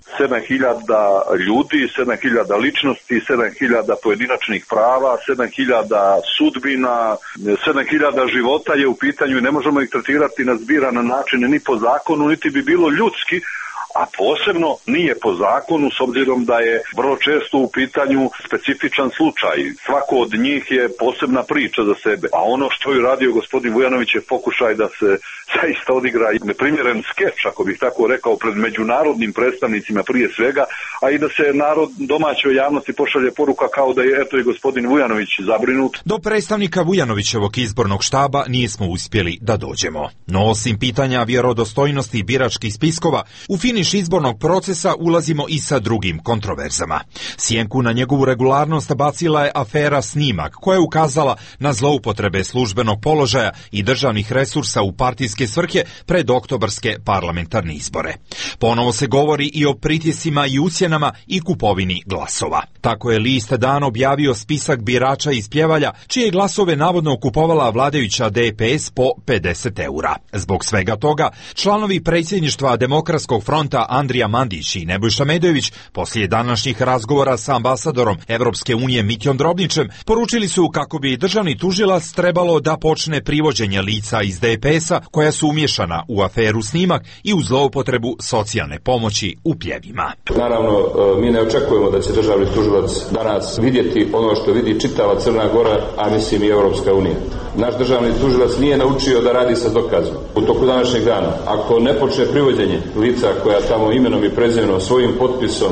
7.000 ljudi, 7.000 ličnosti, 7.000 pojedinačnih prava, 7.000 sudbina, 7.000 života je u pitanju i ne možemo ih tretirati na zbiran način ni po zakonu, niti bi bilo ljudski, a posebno nije po zakonu s obzirom da je vrlo često u pitanju specifičan slučaj. Svako od njih je posebna priča za sebe. A ono što je radio gospodin Vujanović je pokušaj da se zaista odigra neprimjeren skeč, ako bih tako rekao, pred međunarodnim predstavnicima prije svega, a i da se narod domaćoj javnosti pošalje poruka kao da je eto i gospodin Vujanović zabrinut. Do predstavnika Vujanovićevog izbornog štaba nismo uspjeli da dođemo. No osim pitanja vjerodostojnosti biračkih spiskova, u finiš izbornog procesa ulazimo i sa drugim kontroverzama. Sjenku na njegovu regularnost bacila je afera Snimak, koja je ukazala na zloupotrebe službenog položaja i državnih resursa u partijske svrhe pred oktobarske parlamentarne izbore. Ponovo se govori i o pritiscima i ucjenama i kupovini glasova. Tako je list Dan objavio spisak birača iz Pljevalja, čije glasove navodno kupovala vladajuća DPS po 50 eura. Zbog svega toga, članovi predsjedništva Demokratskog fronta Andrija Mandić i Nebojša Medojević poslije današnjih razgovora sa ambasadorom Evropske unije Mitjom Drobnićem poručili su kako bi državni tužilac trebalo da počne privođenje lica iz DPS-a koja su umješana u aferu Snimak i u zloupotrebu socijalne pomoći u Pljevima. Naravno, mi ne očekujemo da će državni tužilac danas vidjeti ono što vidi čitava Crna Gora, a mislim i Evropska unija. Naš državni tužilac nije naučio da radi sa dokazima. U toku današnjeg dana, ako ne počne privođenje lica koja tamo imenom i prezimenom svojim potpisom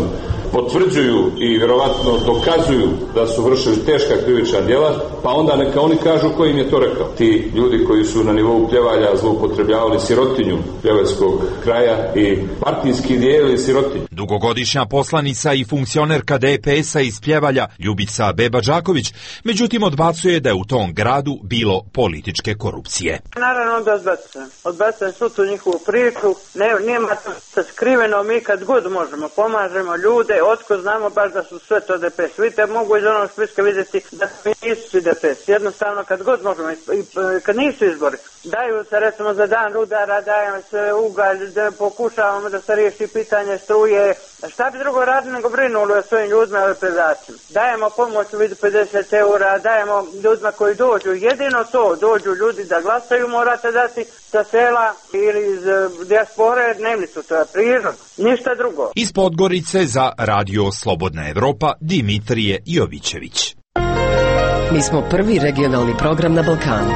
potvrđuju i vjerovatno dokazuju da su vršili teška krivična djela, pa onda neka oni kažu ko im je to rekao. Ti ljudi koji su na nivou Pljevalja zloupotrebljavali sirotinju pljevaljskog kraja i partijski dijelili sirotinju. Dugogodišnja poslanica i funkcionerka DPS-a iz Pljevalja Ljubica Beba-Đaković, međutim odbacuje da je u tom gradu bilo političke korupcije. Naravno da odbacujem svu tu njihovu priču, nema to skriveno, mi kad god možemo pomažemo ljude, otko znamo baš da su sve to DPS. Vidite, mogu iz onog spiska vidjeti da nisu svi DPS, jednostavno kad god možemo, kad nisu izbori, daju se recimo za dan rudara, dajemo se ugalj, da pokušavamo da se riješi pitanje struje. Šta bi drugo radili nego brinuli o svojim ljudima i predačima. Dajemo pomoć u vidu 50 eura, dajemo ljudima koji dođu. Jedino to, dođu ljudi da glasaju, morate dati sa sela ili iz dijaspore dnevnicu, to je prirodno. Ništa drugo. Iz Podgorice za Radio Slobodna Evropa Dimitrije Jovićević. Mi smo prvi regionalni program na Balkanu.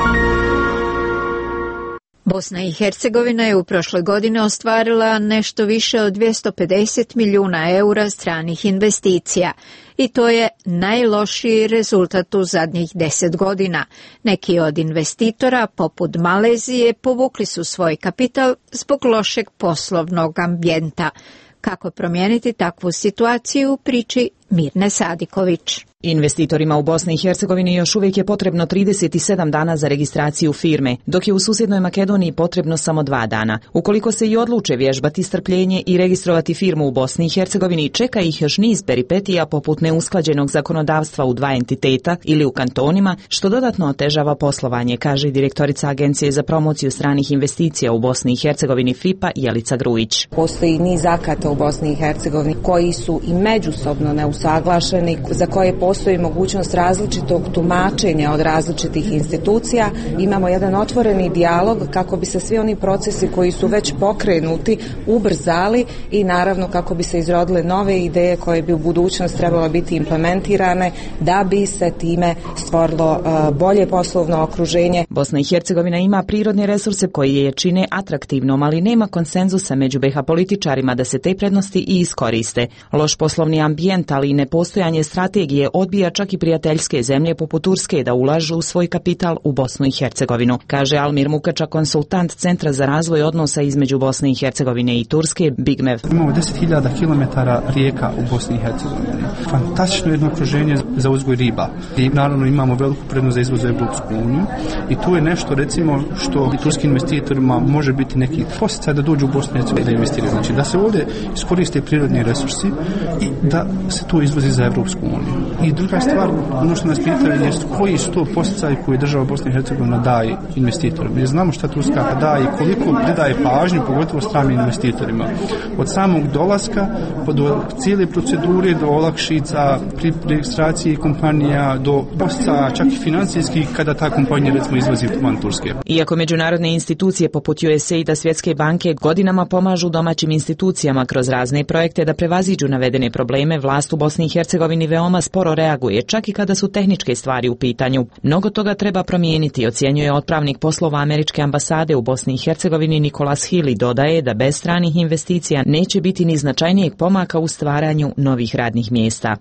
Bosna i Hercegovina je u prošloj godini ostvarila nešto više od 250 milijuna eura stranih investicija i to je najlošiji rezultat u zadnjih 10 godina. Neki od investitora, poput Malezije, povukli su svoj kapital zbog lošeg poslovnog ambijenta. Kako promijeniti takvu situaciju u priči Mirne Sadiković. Investitorima u Bosni i Hercegovini još uvijek je potrebno 37 dana za registraciju firme, dok je u susjednoj Makedoniji potrebno samo 2 dana. Ukoliko se i odluče vježbati strpljenje i registrovati firmu u Bosni i Hercegovini, čeka ih još niz peripetija poput neusklađenog zakonodavstva u 2 entiteta ili u kantonima, što dodatno otežava poslovanje, kaže direktorica Agencije za promociju stranih investicija u Bosni i Hercegovini FIPA Jelica Grujić. Postoji niz akata u Bosni i Hercegovini koji su i međusobno neusaglašeni, za koje postoji mogućnost različitog tumačenja od različitih institucija. Imamo jedan otvoreni dijalog kako bi se svi oni procesi koji su već pokrenuti ubrzali i naravno kako bi se izrodile nove ideje koje bi u budućnost trebalo biti implementirane da bi se time stvorilo bolje poslovno okruženje. Bosna i Hercegovina ima prirodne resurse koji je čine atraktivnom, ali nema konsenzusa među BiH političarima da se te prednosti i iskoriste. Loš poslovni ambijent, ali i nepostojanje strategije odbija čak i prijateljske zemlje poput Turske da ulažu svoj kapital u Bosnu i Hercegovinu, kaže Almir Mukača, konsultant Centra za razvoj odnosa između Bosne i Hercegovine i Turske, Bigmev. Imamo 10.000 km rijeka u Bosni i Hercegovini. Fantastično jedno okruženje za uzgoj riba. I naravno imamo veliku prednost za izvoz u Europsku uniju i tu je nešto recimo što turskim investitorima može biti neki podsticaj da dođu u Bosnu i Hercegovinu da investiraju. Znači da se ovdje iskoriste prirodni resursi i da se to izvozi za Europsku uniju. I druga stvar, ono što nas pitaju je koji su to podsticaji koje država Bosna i Hercegovina daje investitorima. Jer znamo šta Turska daje i koliko pridaje pažnju, pogotovo stranim investitorima. Od samog dolaska pa do cijele procedure, do olakšica pri registraciji kompanija, do podsticaja čak i financijskih kada ta kompanija recimo izvozi van Turske. Iako međunarodne institucije poput USAID-a, Svjetske banke godinama pomažu domaćim institucijama kroz razne projekte da prevaziđu navedene probleme, vlast u Bosni i Hercegovini veoma sporo reaguje, čak i kada su tehničke stvari u pitanju. Mnogo toga treba promijeniti, ocjenjuje otpravnik poslova Američke ambasade u Bosni i Hercegovini Nikolas Hill i dodaje da bez stranih investicija neće biti ni značajnijeg pomaka u stvaranju novih radnih mjesta.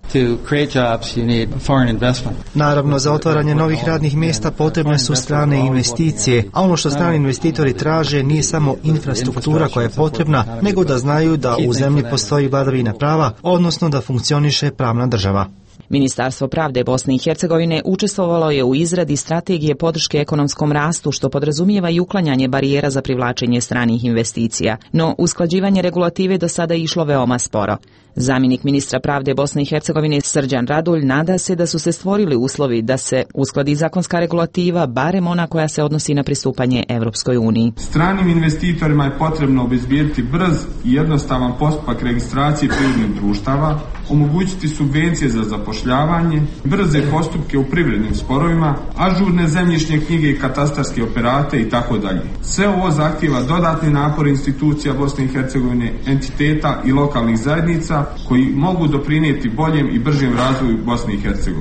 Naravno, za otvaranje novih radnih mjesta potrebne su strane investicije, a ono što strani investitori traže nije samo infrastruktura koja je potrebna, nego da znaju da u zemlji postoji vladavina prava, odnosno da funkcioniše pravna država. Ministarstvo pravde Bosne i Hercegovine učestvovalo je u izradi strategije podrške ekonomskom rastu, što podrazumijeva i uklanjanje barijera za privlačenje stranih investicija. No, usklađivanje regulative do sada je išlo veoma sporo. Zamjenik ministra pravde Bosne i Hercegovine Srđan Radulj nada se da su se stvorili uslovi da se uskladi zakonska regulativa, barem ona koja se odnosi na pristupanje Evropskoj uniji. Stranim investitorima je potrebno obezbijediti brz i jednostavan postupak registracije privrednih društava, omogućiti subvencije za zapošljavanje, brze postupke u privrednim sporovima, ažurne zemljišne knjige i katastarske operate itd. Sve ovo zahtijeva dodatni napor institucija Bosne i Hercegovine, entiteta i lokalnih zajednica koji mogu doprinijeti boljem i bržem razvoju Bosne i Hercegovine.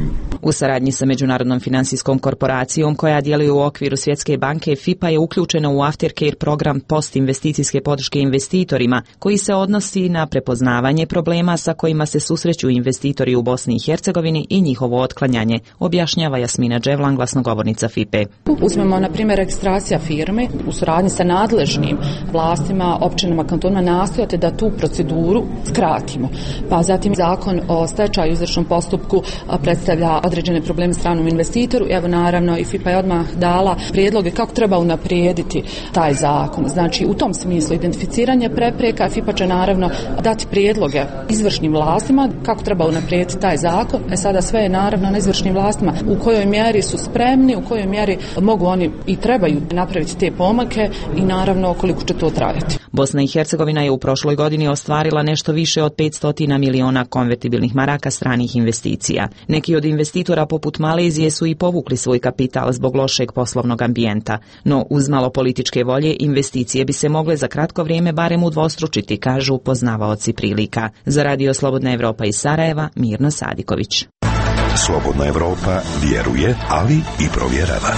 U saradnji sa Međunarodnom finansijskom korporacijom koja djeluje u okviru Svjetske banke, FIPA je uključena u Aftercare program postinvesticijske podrške investitorima koji se odnosi na prepoznavanje problema sa kojima se susreću investitori u Bosni i Hercegovini i njihovo otklanjanje, objašnjava Jasmina Dževlan, glasnogovornica FIPE. Uzmemo na primjer registracija firme u suradnji sa nadležnim vlastima, općinama, kantonima nastojati da tu proceduru skratimo. Pa zatim zakon o stečaju i izvršnom postupku predstavlja određene probleme stranom investitoru. Evo naravno i FIPA je odmah dala prijedloge kako treba unaprijediti taj zakon. Znači u tom smislu identificiranje prepreka, FIPA će naravno dati prijedloge izvršnim vlastima kako treba unaprijediti taj zakon. Sada sve je naravno na izvršnim vlastima u kojoj mjeri su spremni, u kojoj mjeri mogu oni i trebaju napraviti te pomake i naravno koliko će to trajati. Bosna i Hercegovina je u prošloj godini ostvarila nešto više od 500 miliona konvertibilnih maraka stranih investicija. Neki od investitora poput Malezije su i povukli svoj kapital zbog lošeg poslovnog ambijenta, no uz malo političke volje investicije bi se mogle za kratko vrijeme barem udvostručiti, kažu poznavaoci prilika. Za Radio Slobodna Evropa iz Sarajeva, Mirna Sadiković. Slobodna Evropa vjeruje, ali i provjerava.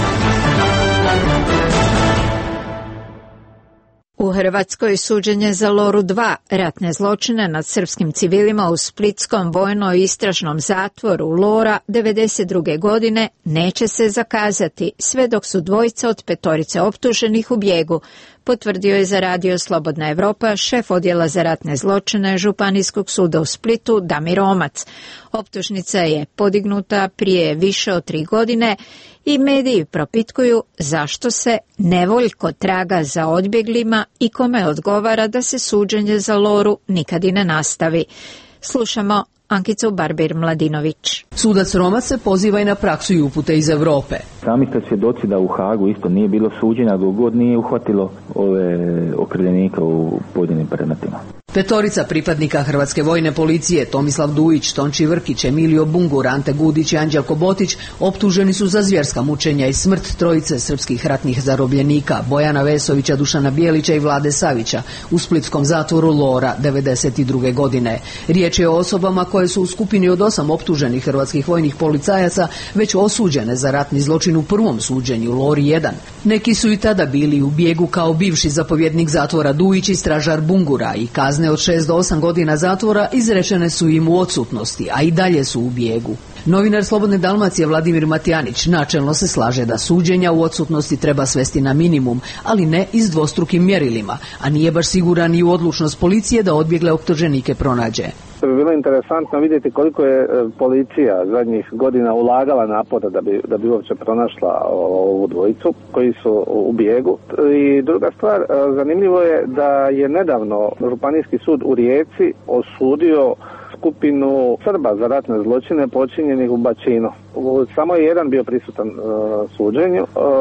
U Hrvatskoj suđenje za Loru 2, ratne zločine nad srpskim civilima u splitskom vojno-istražnom zatvoru Lora 1992. godine neće se zakazati sve dok su dvojica od 5 optuženih u bijegu, potvrdio je za Radio Slobodna Evropa šef odjela za ratne zločine Županijskog suda u Splitu Damir Omac. Optužnica je podignuta prije više od 3 godine i mediji propitkuju zašto se nevoljko traga za odbjeglima i kome odgovara da se suđenje za Loru nikad i ne nastavi. Slušamo Ankicu Barbir-Mladinović. Sudac Romac se poziva i na praksu i upute iz Europe. Sami ste svjedoci da u Hagu isto nije bilo suđenja dok god nije uhvatilo ove okrivljenika u pojedinim predmetima. 5 pripadnika Hrvatske vojne policije, Tomislav Dujić, Tonči Vrkić, Emilio Bungur, Ante Gudić i Anđelko Botić, optuženi su za zvjerska mučenja i smrt 3 srpskih ratnih zarobljenika, Bojana Vesovića, Dušana Bijelića i Vlade Savića, u splitskom zatvoru Lora 1992. godine. Riječ je o osobama koje su u skupini od 8 optuženih hrvatskih vojnih policajaca već osuđene za ratni zločin u prvom suđenju Lori 1. Neki su i tada bili u bijegu kao bivši zapovjednik zatvora Dujić i stražar Bungura i kazne od 6 do 8 godina zatvora izrečene su im u odsutnosti, a i dalje su u bijegu. Novinar Slobodne Dalmacije Vladimir Matjanić načelno se slaže da suđenja u odsutnosti treba svesti na minimum, ali ne i s dvostrukim mjerilima, a nije baš siguran i u odlučnost policije da odbjegle optuženike pronađe. To bi bilo interesantno vidjeti koliko je policija zadnjih godina ulagala napora da bi uopće pronašla ovu dvojicu koji su u bijegu. I druga stvar, zanimljivo je da je nedavno Županijski sud u Rijeci osudio skupinu Srba za ratne zločine počinjenih u Bačinu. Samo je jedan bio prisutan suđenju,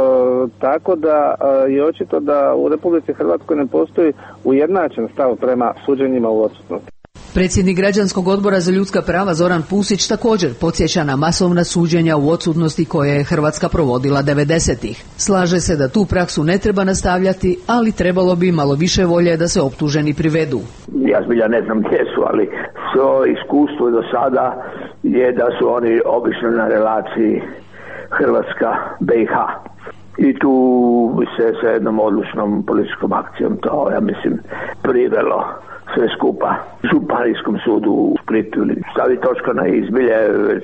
tako da je očito da u Republici Hrvatskoj ne postoji ujednačen stav prema suđenjima u odsutnosti. Predsjednik Građanskog odbora za ljudska prava Zoran Pusić također podsjeća na masovna suđenja u odsutnosti koje je Hrvatska provodila 90-ih. Slaže se da tu praksu ne treba nastavljati, ali trebalo bi malo više volje da se optuženi privedu. Ja zbilja ne znam gdje su, ali svo iskustvo do sada je da su oni obično na relaciji Hrvatska-BiH. I tu bi se sa jednom odlučnom političkom akcijom to, ja mislim, privelo sve skupa Županijskom sudu u Splitu ili stavi točka na izbilje, već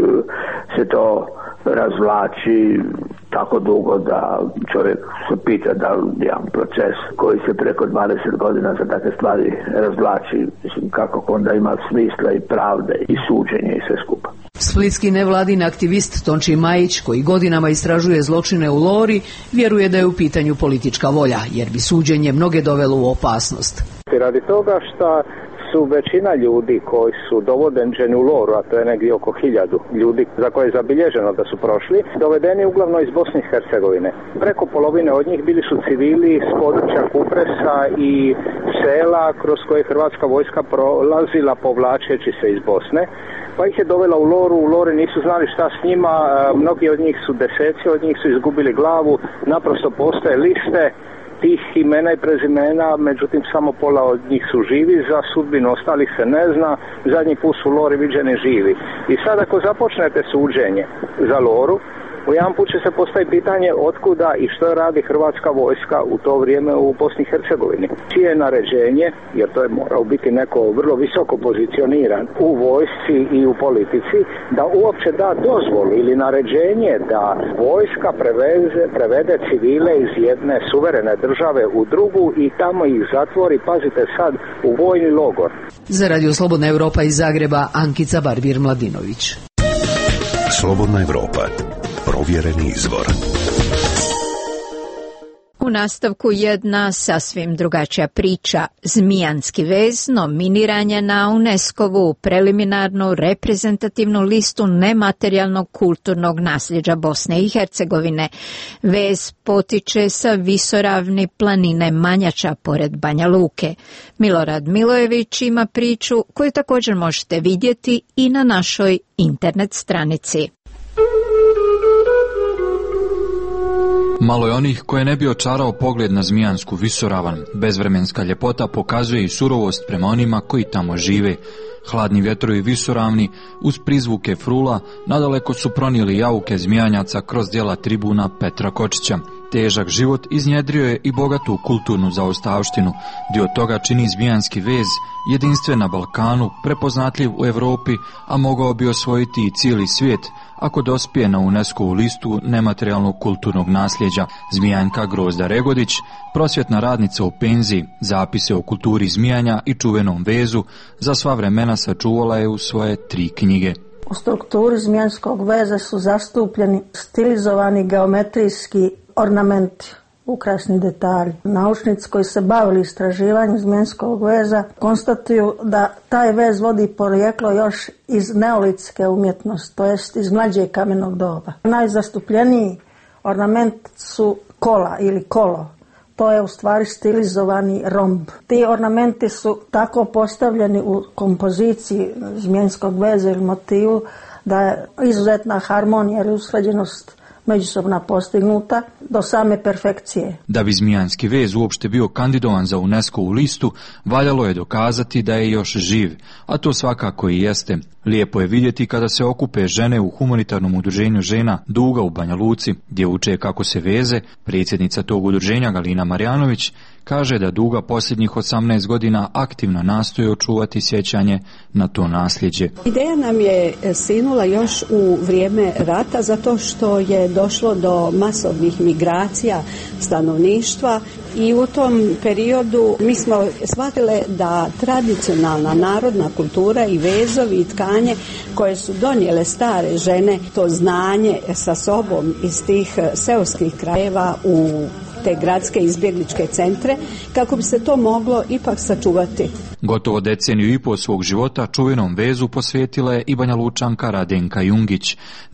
se to razvlači tako dugo da čovjek se pita da jedan proces koji se preko 20 godina za takve stvari razvlači, mislim, kako onda ima smisla i pravde i suđenje i sve skupa. Splitski nevladin aktivist Tonči Majić, koji godinama istražuje zločine u Lori, vjeruje da je u pitanju politička volja, jer bi suđenje mnoge dovelo u opasnost. Radi toga što su većina ljudi koji su dovođeni u Loru, a to je negdje oko 1000 ljudi za koje je zabilježeno da su prošli, dovedeni uglavnom iz Bosne i Hercegovine. Preko polovine od njih bili su civili s područja Kupresa i sela kroz koje hrvatska vojska prolazila povlačeći se iz Bosne, pa ih je dovela u Loru. U Lori nisu znali šta s njima, mnogi od njih su, deseci od njih su izgubili glavu, naprosto postoje liste tih imena i prezimena, međutim samo pola od njih su živi, za sudbinu ostalih se ne zna, zadnji put su Lori viđeni živi. I sad ako započnete suđenje za Loru, u jedan put će se postaviti pitanje otkuda i što radi hrvatska vojska u to vrijeme u Bosni i Hercegovini. Čije je naređenje, jer to je morao biti neko vrlo visoko pozicioniran u vojsci i u politici, da uopće da dozvolu ili naređenje da vojska prevede civile iz jedne suverene države u drugu i tamo ih zatvori, pazite sad, u vojni logor. Za Radio Slobodna Evropa iz Zagreba, Ankica Barbir-Mladinović. Slobodna Evropa. Provjereni izvor. U nastavku jedna sasvim drugačija priča. Zmijanski vez nominiran je na UNESCO-vu preliminarnu reprezentativnu listu nematerijalnog kulturnog nasljeđa Bosne i Hercegovine. Vez potiče sa visoravni planine Manjača pored Banja Luke. Milorad Milojević ima priču koju također možete vidjeti i na našoj internet stranici. Malo je onih koje ne bi očarao pogled na Zmijansku visoravan. Bezvremenska ljepota pokazuje i surovost prema onima koji tamo žive. Hladni vjetrovi visoravni, uz prizvuke frula, nadaleko su pronijeli jauke Zmijanjaca kroz djela tribuna Petra Kočića. Težak život iznjedrio je i bogatu kulturnu zaostavštinu. Dio toga čini Zmijanski vez, jedinstven na Balkanu, prepoznatljiv u Europi, a mogao bi osvojiti i cijeli svijet, ako dospije na UNESCO-vu listu nematerijalnog kulturnog nasljeđa. Zmijanka Grozda Regodić, prosvjetna radnica u penziji, zapise o kulturi Zmijanja i čuvenom vezu, za sva vremena sačuvala je u svoje 3 knjige. U strukturi Zmijanskog veza su zastupljeni stilizovani geometrijski ornamenti, ukrasni detalji. Naučnici koji se bavili istraživanjem Zmijanskog veza konstatuju da taj vez vodi porijeklo još iz neolitske umjetnosti, to jest iz mlađeg kamenog doba. Najzastupljeniji ornament su kola ili kolo. To je u stvari stilizovani romb. Ti ornamenti su tako postavljeni u kompoziciji Zmijanskog veza ili motivu da je izuzetna harmonija i usklađenost međusobna postignuta do same perfekcije. Da bi Zmijanski vez uopšte bio kandidovan za UNESCO-vu listu, valjalo je dokazati da je još živ, a to svakako i jeste. Lijepo je vidjeti kada se okupe žene u humanitarnom udruženju žena Duga u Banja Luci, gdje uče kako se veze. Predsjednica tog udruženja Galina Marjanović kaže da Duga posljednjih 18 godina aktivno nastoji očuvati sjećanje na to nasljeđe. Ideja nam je sinula još u vrijeme rata zato što je došlo do masovnih migracija stanovništva i u tom periodu mi smo shvatile da tradicionalna narodna kultura i vezovi i tkanje koje su donijele stare žene to znanje sa sobom iz tih seoskih krajeva u te gradske izbjegličke centre, kako bi se to moglo ipak sačuvati. Gotovo deceniju i pol svog života čuvenom vezu posvetila je i Banja Lučanka Radenka Jungić.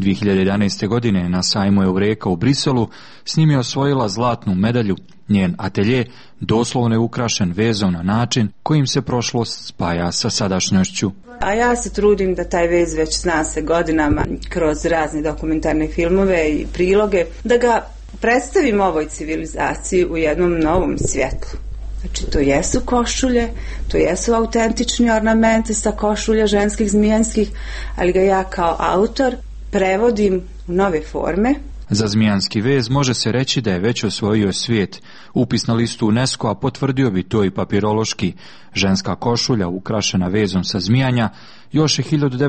2011. godine na sajmu Eureka u Briselu s njim je osvojila zlatnu medalju. Njen atelje doslovno je ukrašen vezom na način kojim se prošlost spaja sa sadašnjošću. A ja se trudim da taj vez već zna se godinama kroz razne dokumentarne filmove i priloge, da ga predstavim ovoj civilizaciji u jednom novom svjetlu. Znači, to jesu košulje, to jesu autentični ornamenti sa košulja ženskih zmijanskih, ali ga ja kao autor prevodim u nove forme. Za Zmijanski vez može se reći da je već osvojio svijet. Upis na listu UNESCO-a potvrdio bi to i papirološki. Ženska košulja ukrašena vezom sa zmijanja još je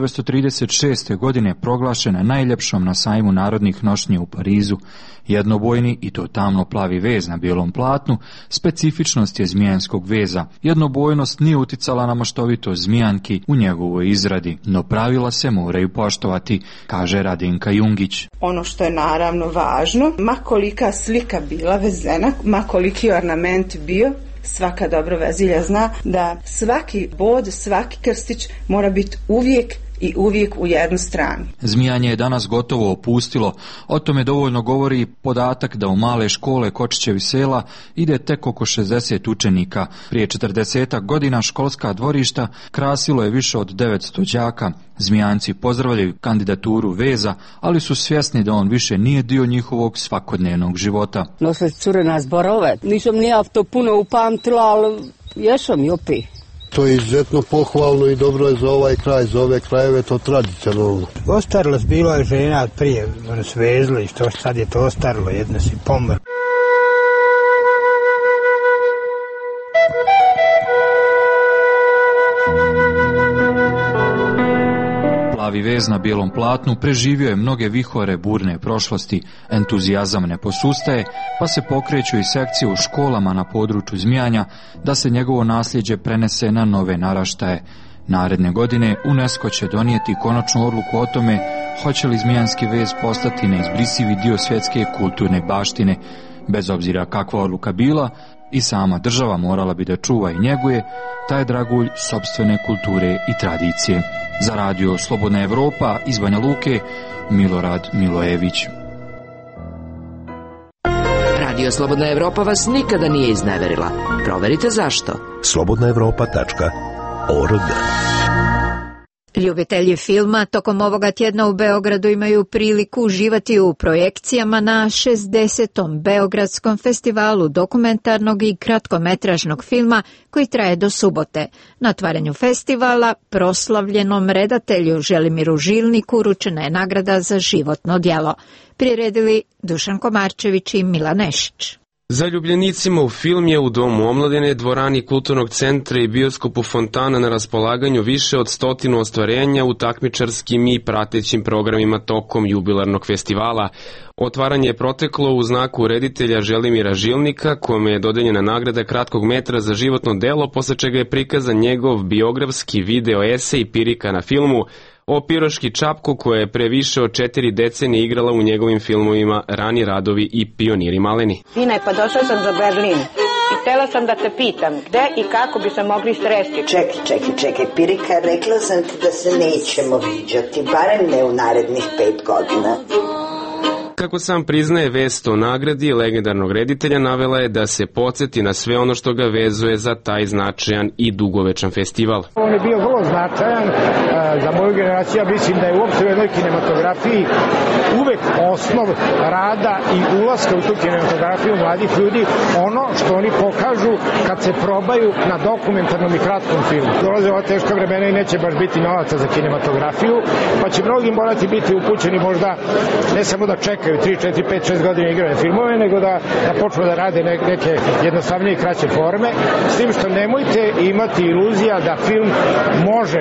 1936. godine proglašena najljepšom na sajmu narodnih nošnji u Parizu. Jednobojni i to tamno plavi vez na bijelom platnu specifičnost je Zmijanskog veza. Jednobojnost nije uticala na maštovitost Zmijanki u njegovoj izradi, no pravila se moraju poštovati, kaže Radenka Jungić. Ono što je naravno važno, ma kolika slika bila vezena, ma koliki ornament bio, svaka dobra vezilja zna da svaki bod, svaki krstić mora biti uvijek i uvijek u jednu stranu. Zmijanje je danas gotovo opustilo. O tome dovoljno govori podatak da u male škole Kočićevi sela ide tek oko 60 učenika. Prije 40 godina školska dvorišta krasilo je više od 900 đaka. Zmijanci pozdravljaju kandidaturu Veza, ali su svjesni da on više nije dio njihovog svakodnevnog života. Nose cure na zborove. Nisam ni ja to puno upamtila, ali jesam i opet. To je izuzetno pohvalno i dobro je za ovaj kraj, za ove krajeve to tradicionalno. Ostarilo bilo je žena prije, one su vezli, što sad je to ostarilo, jedna si pomr. Plavi vez na bijelom platnu preživio je mnoge vihore burne prošlosti, entuzijazam ne posustaje, pa se pokreću i sekcije u školama na području Zmijanja da se njegovo nasljeđe prenese na nove naraštaje. Naredne godine UNESCO će donijeti konačnu odluku o tome hoće li zmijanski vez postati neizbrisivi dio svjetske kulturne baštine. Bez obzira kakva odluka bila, i sama država morala bi da čuva i njeguje taj dragulj sopstvene kulture i tradicije. Za radio Slobodna Evropa iz Banja Luke, Milorad Milojević. Radio Slobodna Evropa vas nikada nije izneverila. Proverite zašto. slobodnaevropa.org. Ljubitelji filma tokom ovoga tjedna u Beogradu imaju priliku uživati u projekcijama na 60. Beogradskom festivalu dokumentarnog i kratkometražnog filma koji traje do subote. Na otvaranju festivala proslavljenom redatelju Želimiru Žilniku uručena je nagrada za životno djelo. Priredili Dušan Komarčević i Milan Nešić. Zaljubljenicima u film je u Domu omladine, dvorani Kulturnog centra i bioskopu Fontana na raspolaganju više od 100 ostvarenja u takmičarskim i pratećim programima tokom jubilarnog festivala. Otvaranje je proteklo u znaku reditelja Želimira Žilnika, kome je dodeljena nagrada kratkog metra za životno delo, posle čega je prikazan njegov biografski video esej Pirika na filmu o Piroški Čapku, koja je pre više od 4 decenije igrala u njegovim filmovima Rani radovi i Pioniri maleni. Sine, pa došla sam za Berlin i htjela sam da te pitam gde i kako bi se mogli sresti. Čekaj, Pirika, rekla sam ti da se nećemo viđati, barem ne u narednih 5 godina. Kako sam priznaje, vest o nagradi legendarnog reditelja navela je da se podsjeti na sve ono što ga vezuje za taj značajan i dugovečan festival. On je bio vrlo značajan za moju generaciju, ja mislim da je uopšte u jednoj kinematografiji uvek osnov rada i ulaska u tu kinematografiju mladih ljudi ono što oni pokažu kad se probaju na dokumentarnom i kratkom filmu. Dolaze ova teška vremena i neće baš biti novaca za kinematografiju, pa će mnogi morati biti upućeni možda ne samo da čekaju 3, 4, 5, 6 godina igrane filmove, nego da počnu da rade neke jednostavnije i kraće forme, s tim što nemojte imati iluzija da film može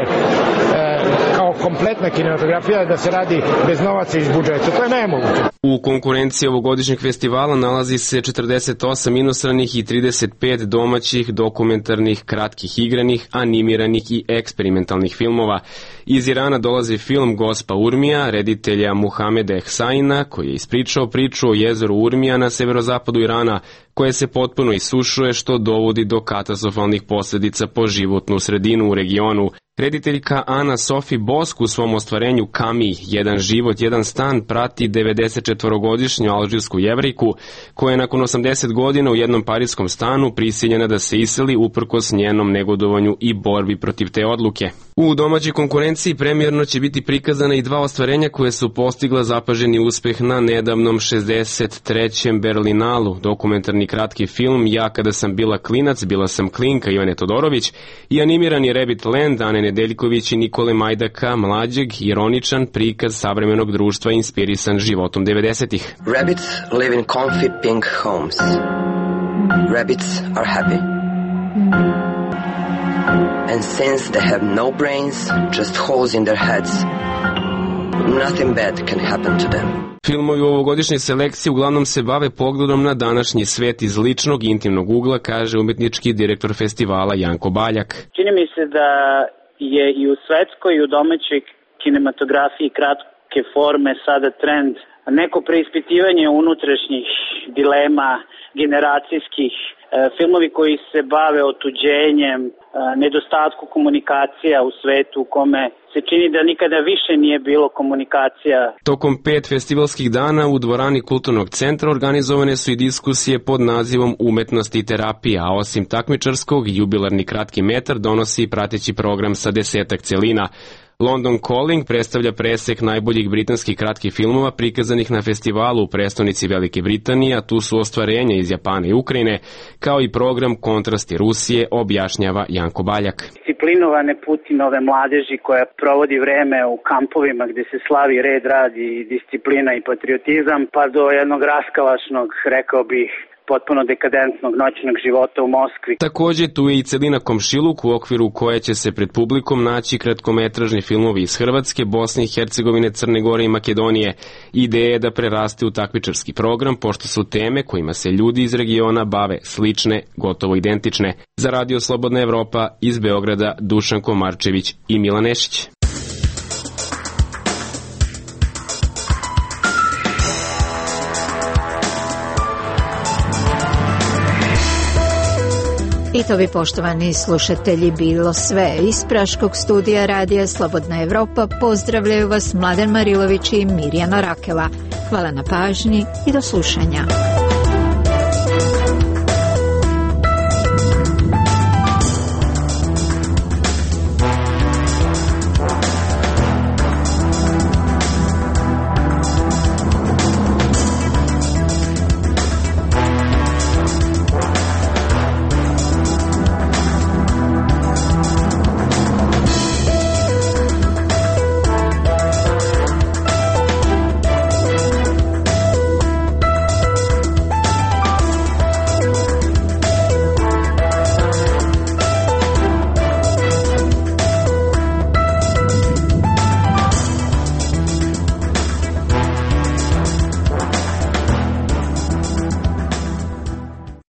kao kompletna kinematografija da se radi bez novaca iz budžeta. To je nemoguće. U konkurenciji ovogodišnjeg festivala nalazi se 48 inostranih i 35 domaćih dokumentarnih, kratkih igranih, animiranih i eksperimentalnih filmova. Iz Irana dolazi film Gospa Urmija, reditelja Muhameda Ehsaina, koji je ispričao priču o jezeru Urmija na severozapadu Irana, koje se potpuno isušuje, što dovodi do katastrofalnih posljedica po životnu sredinu u regionu. Rediteljka Ana Sofi Bosk u svom ostvarenju Kami, jedan život, jedan stan, prati 94-godišnju alžirsku Jevrejku, koja je nakon 80 godina u jednom parijskom stanu prisiljena da se iseli uprkos njenom negodovanju i borbi protiv te odluke. U domaćoj konkurenciji premijerno će biti prikazana i 2 ostvarenja koje su postigla zapaženi uspeh na nedavnom 63. Berlinalu, dokumentarni kratki film Ja kada sam bila klinac, bila sam klinka Ivane Todorović i animirani Rabbit Land Ane Nedeljković i Nikole Majdaka, mlađeg, ironičan prikaz savremenog društva inspirisan životom 90-ih. Rabbits live in comfy pink homes. Rabbits are happy. And since they have no brains, just holes in their heads, nothing bad can happen to them. Filmovi u ovogodišnjoj selekciji uglavnom se bave pogledom na današnji svet iz ličnog i intimnog ugla, kaže umjetnički direktor festivala Janko Baljak. Čini mi se da je i u svetskoj i u domaćoj kinematografiji kratke forme sada trend neko preispitivanje unutrašnjih dilema, generacijskih filmovi koji se bave otuđenjem, nedostatku komunikacija u svetu u kome se čini da nikada više nije bilo komunikacija. Tokom 5 festivalskih dana u dvorani Kulturnog centra organizovane su i diskusije pod nazivom Umetnost i terapija, a osim takmičarskog, jubilarni kratki metar donosi prateći program sa 10 celina. London Calling predstavlja presek najboljih britanskih kratkih filmova prikazanih na festivalu u prestonici Velike Britanije, a tu su ostvarenja iz Japana i Ukrajine, kao i program Kontrasti Rusije, objašnjava Janko Baljak. Disciplinovane Putinove mladeži koja provodi vreme u kampovima gde se slavi red, rad i disciplina i patriotizam, pa do jednog raskalašnog, rekao bih, potpuno dekadentnog noćnog života u Moskvi. Takođe, tu je i celina Komšiluk u okviru koje će se pred publikom naći kratkometražni filmovi iz Hrvatske, Bosne i Hercegovine, Crne Gore i Makedonije. Ideja je da preraste u takmičarski program, pošto su teme kojima se ljudi iz regiona bave slične, gotovo identične. Za Radio Slobodna Evropa iz Beograda Dušan Komarčević i Milan Nešić. I to bi, poštovani slušatelji, bilo sve. Iz Praškog studija Radija Slobodna Evropa pozdravljaju vas Mladen Marilović i Mirjana Rakela. Hvala na pažnji i do slušanja.